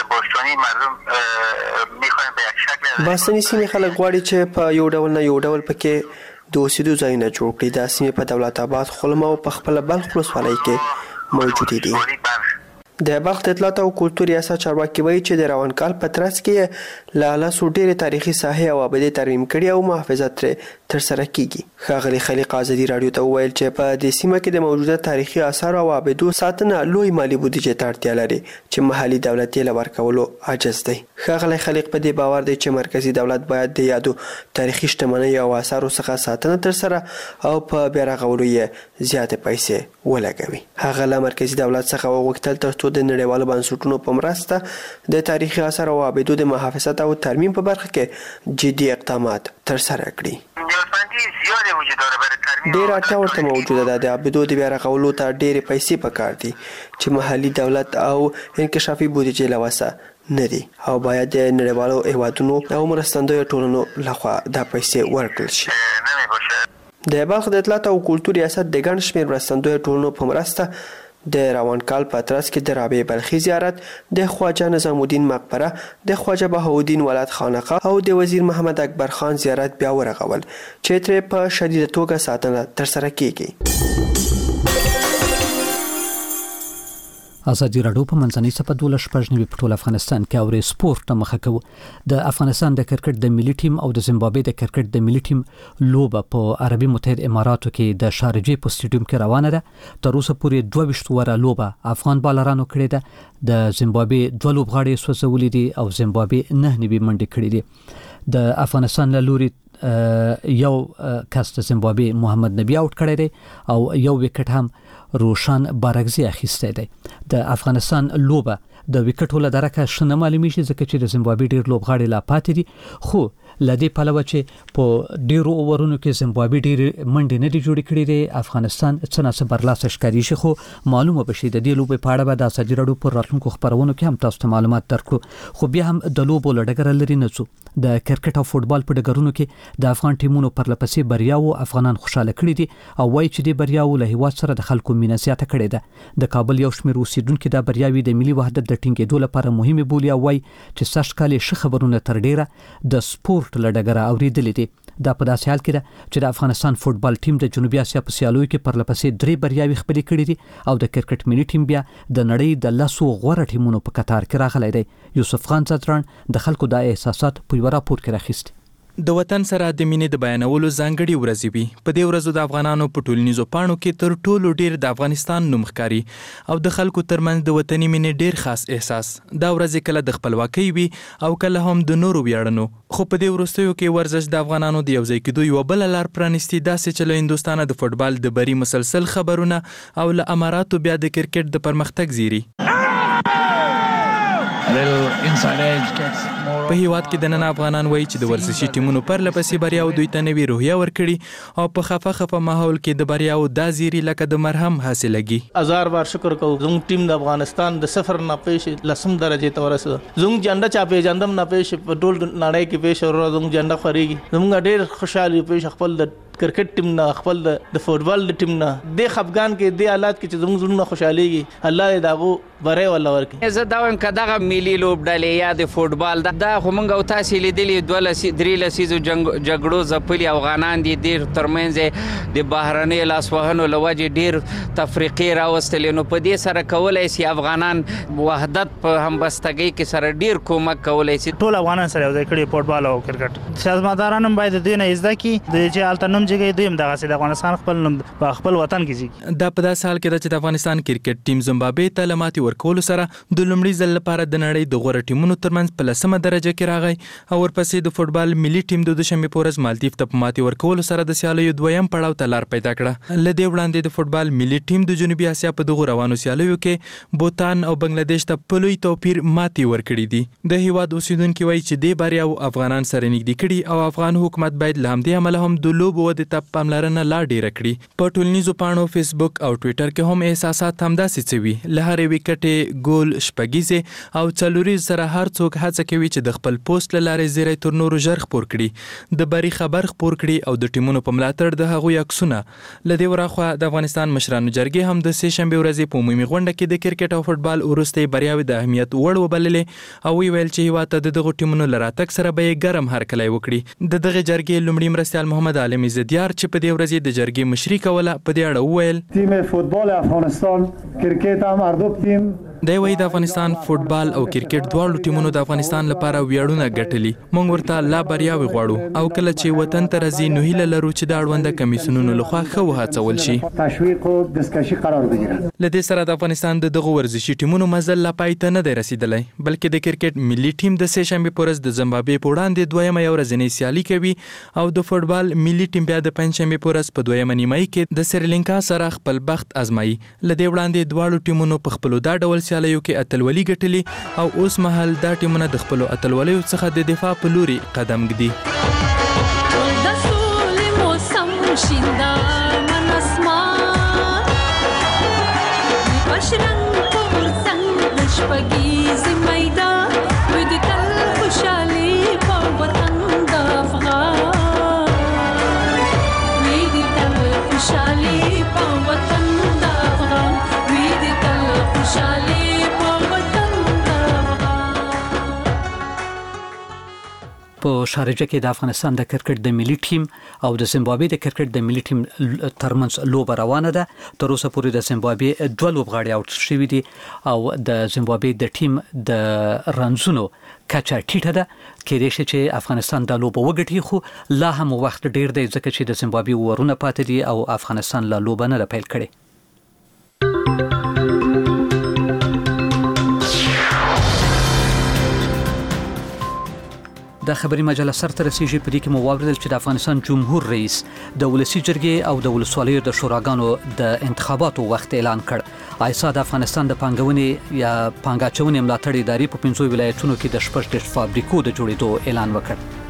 H: باسنی سیمې خلک غواړي چې په یو ډول نه یو ډول پکې د اوسېدو ځایونه جوړ کړي. دا سیمې په دولت آباد، خلم او په خپله بلخ ولسوالۍ کې موجودې دي. د بلخ د اطلاعات او کلتور ریاست چارواکي وایي چې د روان کال په ترڅ کې له لاسو ډېرې تاریخي ساحې او ابدي ترمیم کړي او محافظت ترې ترسره کیږي. ښاغلي خلیق ازادي راډیو ته وویل چې په دې سیمه کې د موجوده تاریخي آثار او ابدو ساتنه لوی مالی بودیجې ته اړتیا لري چې محلي دولت یې له ورکولو عاجز دی. ښاغلي خلیق په دې باور دی چې مرکزی دولت باید د یادو تاریخي شتمنۍ او آثارو څخه ساتنه ترسره او په بیا رغولو یې زیاتې پیسې ولګوي. هغه له مرکزی دولت څخه وغوښتل ترڅو د نړیوالو بنسټونو په مرسته د تاریخي آثار او ابدو د محافظت او ترمیم په برخه کې جدي اقدامات ترسره کړي. ډېر اړتیا ورته موجوده ده. د ابدو د بیا رغولو ته ډېرې پیسې پکار دي چې محلي دولت او انکشافي بودیجې له وسه نه دي او باید د نړیوالو هیوادونو او مرستندویو ټولنو لخوا دا پیسې ورکړل شي. د بلخ د اطلاعات او کلتور ریاست د ګڼ شمېر مرستندویو ټولنو په مرسته د روان کال په ترڅ کې د رابعې بلخي زیارت، د خواجه نظام الدین مقبره، د خواجه بهاءالدین ولد خانقاه او د وزیر محمد اکبر خان زیارت بیا ورغول چې ترې په شدیده توګه ساتنه ترسره کیږي.
A: ازادي راډیو په منځنۍ صفحه دولس شپږ نوي په ټول افغانستان کې اوري سپورت ته مخه کوو. د افغانستان د کرکټ د ملي ټیم او د زیمبابوې د کرکټ د ملي ټیم لوبه په عربي متحده اماراتو کې د شارجې په سټیډیوم کې روانه ده. تر اوسه پورې دوه ویشت وره لوبه افغان بالرانو کړې ده. د زیمبابوې دوه لوبغاړي سوځولې دي او زیمبابوې نه نوي منډې کړې دي. د افغانستان له لوري یو کس د زیمبابوې محمد نبی اوټ کړی دی او یو وکټ هم روشن بارګزی اخیسته دی. د افغانستان لوبه د وکټو له درکه شنه معلومیږي ځکه چې د زیمبابوې ډیر لوبغاړي لا پاتې دي، خو لدی پلوه چې په ډیرو اوورونو کې زیمبابوې ډیر منډې نه دي جوړې کړې دي. افغانستان څه نه څه برلاسه ښکاري شي، خو معلومه بشي د دې لوبې په اړه به د ازادي راډیو پر راتلونکو خبرونو کې هم تاسو ته معلومات درکړو. خو بیا هم د لوبو له ډګره لري نه څو د کرکټ او فوتبال په ډګرونو کې د افغان ټیمونو پر لپسې بریاو افغانان خوشاله کړي دي او وایي چې د بریاو له هیواد سره د خلکو مینه زیاته کړې ده. د کابل یو شمېر اوسیدونکو د بریاوي د ملي وحدت د ټینګېدو لپاره مهمه بولي او وایي چې سږ کال ښه خبرونه تر ډیره د سپورت له ډګره اوریدلې دي. دا په داسې حال کې ده چې د افغانستان فوتبال ټیم د جنوبي اسیا په سیالیو کې پر لپسې درې بریاوي خپلې کړې دي او د کرکټ ملي ټیم بیا د نړۍ د لاسو غوره ټیمونو په قطار کې راغلی دی. یوسف خان زدران د خلکو د احساسات په یو راپور کې راخیست.
K: د وطن سره د مینې د بیانولو ځانګړي ورځې وي. په دې ورځو د افغانانو په ټولنیزو پاڼو کې تر ټولو ډیر د افغانستان نوم ښکاري او د خلکو ترمنځ د وطني مینې ډیر خاص احساس. دا ورځې کله د خپلواکۍ وي او کله هم د نورو ویاړنو. خو په دې وروستیو کې ورزش د افغانانو د یوځای کېدو یوه بله لار پرانیستي، داسې چې له هندوستانه د فوټبال د بري مسلسل خبرونه او له اماراتو بیا د کرکټ د پرمختګ زیری. په هیواد کې د نن افغانان وایي چې د ورزشي ټیمونو پر لپسې بریاو دوی ته نوې روحیه ورکړي او په خفه خفه ماحول کې د بریاو دا زیری لکه د مرهم حاصلېږي.
I: هزار بار شکر کوو زموږ ټیم د افغانستان د صفر نه پیښ لسم درجه ته ورسېده. زموږ جنډه چا پیژندم نه پیښ په ټول نړۍ کې پیښ ورو زموږ جنډه خوريږي. زموږ ډېر خوشاله پیښ خپل د کرکټ ټیم نه خپل د فوتبال د ټیم نه د خفګان کې د حالات کې چې زموږ زړونه خوشاليږي الله دې داغو بره ولا ورکړي.
L: زه دا وایم کداغه ملي لوبډلې یا د فوتبال دا خو موږ او تاسو لیدلې دوه لسی درې لسیزو جګړو ځپلي افغانان دي ډیر ترمنځ د بهرنۍ لاسوهنو لوجې ډیر تفریقې راوستلې. نو په دې سره کولای شي افغانان وحدت په همبستګۍ کې سره ډیر کومک کولای شي.
M: ټول افغانان سره یو ځای کړي فوتبال او کرکټ. سیاستمداران باید د دې نه زده کړي د چې التنوم جګې دویم دغه سي د افغانستان خپل نوم په خپل وطن کې ځي.
K: دا په داسې حال کې ده چې د افغانستان کرکټ ټیم زیمبابوې ته لماتې ورکولو سره د لومړي ځل لپاره د نړۍ د غوره ټیمونو ترمنځ په لسمه درجه کې راغی او ورپسې د فوتبال ملي ټیم د دوشنبې په ورځ مالدیف ته په ماتې ورکولو سره د سیالیو دویم پړاو ته لار پیدا کړه. له دې وړاندې د فوتبال ملي ټیم د جنوبي اسیا په دغو روانو سیالیو کې بوتان او بنگلاديش ته په لوی توپیر ماتې ورکړي دي. د هیواد اوسیدونکو وایي چې دې بریاو افغانان سره نږدې کړي او افغان حکومت باید له همدې امله هم د لوبو ودې ته پاملرنه لا ډیره کړي. په ټولنیزو پاڼو فیسبوک او ټویټر کې هم احساسات همداسې څه وي. له هرې وکټې ګول شپږیزې او څلوریز سره هر څوک هڅه کوي چې د خپل پوسټ له لارې زیری تر نورو ژر خپور کړي، د بری خبر خپور کړي او د ټیمونو په ملاتړ د هغوی عکسونه. له دې وراخوا د افغانستان مشرانو جرګې هم د سې شنبې ورځې په عمومي غونډه کې د کرکټ او فوتبال وروستۍ بریاوې د اهمیت وړ وبللې او ویل چې هیواد ته د دغو ټیمونو له راتګ سره به یې ګرم هرکلی وکړي. د دغې جرګې لومړي مرستیال محمد عالم عزتیار چې په دې ورځ د جرګې مشري کوله په دې اړه وویل
F: تیم فوتبال افغانستان کرکټ هم هر دو تیم
K: د وای د افغانستان فوتبال او کرکټ دواړو ټیمونو د افغانستان لپاره ویاړونه ګټلي. موږ ورته لا بریاوي غواړو او کله چې وطن ته راځي نو هیله لرو چې د اړونده کمیسیونونو لخوا ښه وهڅول شي.
F: تشویق او دستکشي قرار بگیره.
K: لدې سره د افغانستان د دغه ورزشي ټیمونو مزل لا پای ته نه دی رسیدلی، بلکې د کرکټ ملي ټیم د سه شنبه پر ورځ د زیمبابوې په وړاندې دویمه یو ورځنۍ سیالي کوي او د فوتبال ملي ټیم بیا د پنځشنبه پر ورځ په دویمه نیمایي کې د سریلانکا سره خپل بخت آزمایي. لدې وړاندې دواړو ټیمونو په خپل دا ډول سیالیو کې اتلولي ګټلي او اوس مهال دا ټیمونه د خپل اتلولیو څخه د دفاع په لوري قدم ږدي.
A: په شارجه کې د افغانستان د کرکټ د ملي ټیم او د زیمبابوې د کرکټ د ملي ټیم ترمنځ لوبه روانه ده. تر اوسه پورې د زیمبابوې دوه لوبغاړي اوټ شوي دي او د زیمبابوې د ټیم د رنزونو کچه ټیټه ده. کېدای شي چې افغانستان د لوبه وګټي، خو لا هم وخت ډیر دی ځکه چې د زیمبابوې ورونه پاتې دي او افغانستان لا لوبه نه پیل کړي. د خبري مجله سر ته رسیږي. په دې کې مو واوریدل چې د افغانستان جمهور رئیس د ولسی جرګې او د ولسوالیو د شوراګانو د انتخاباتو وخت اعلان کړ. آیسا د افغانستان د پانګونې یا پانګاچونې ملاتړ ادارې په پنځو ولایتونو کې د شپږ فابریکو د جوړېدو اعلان وکړ.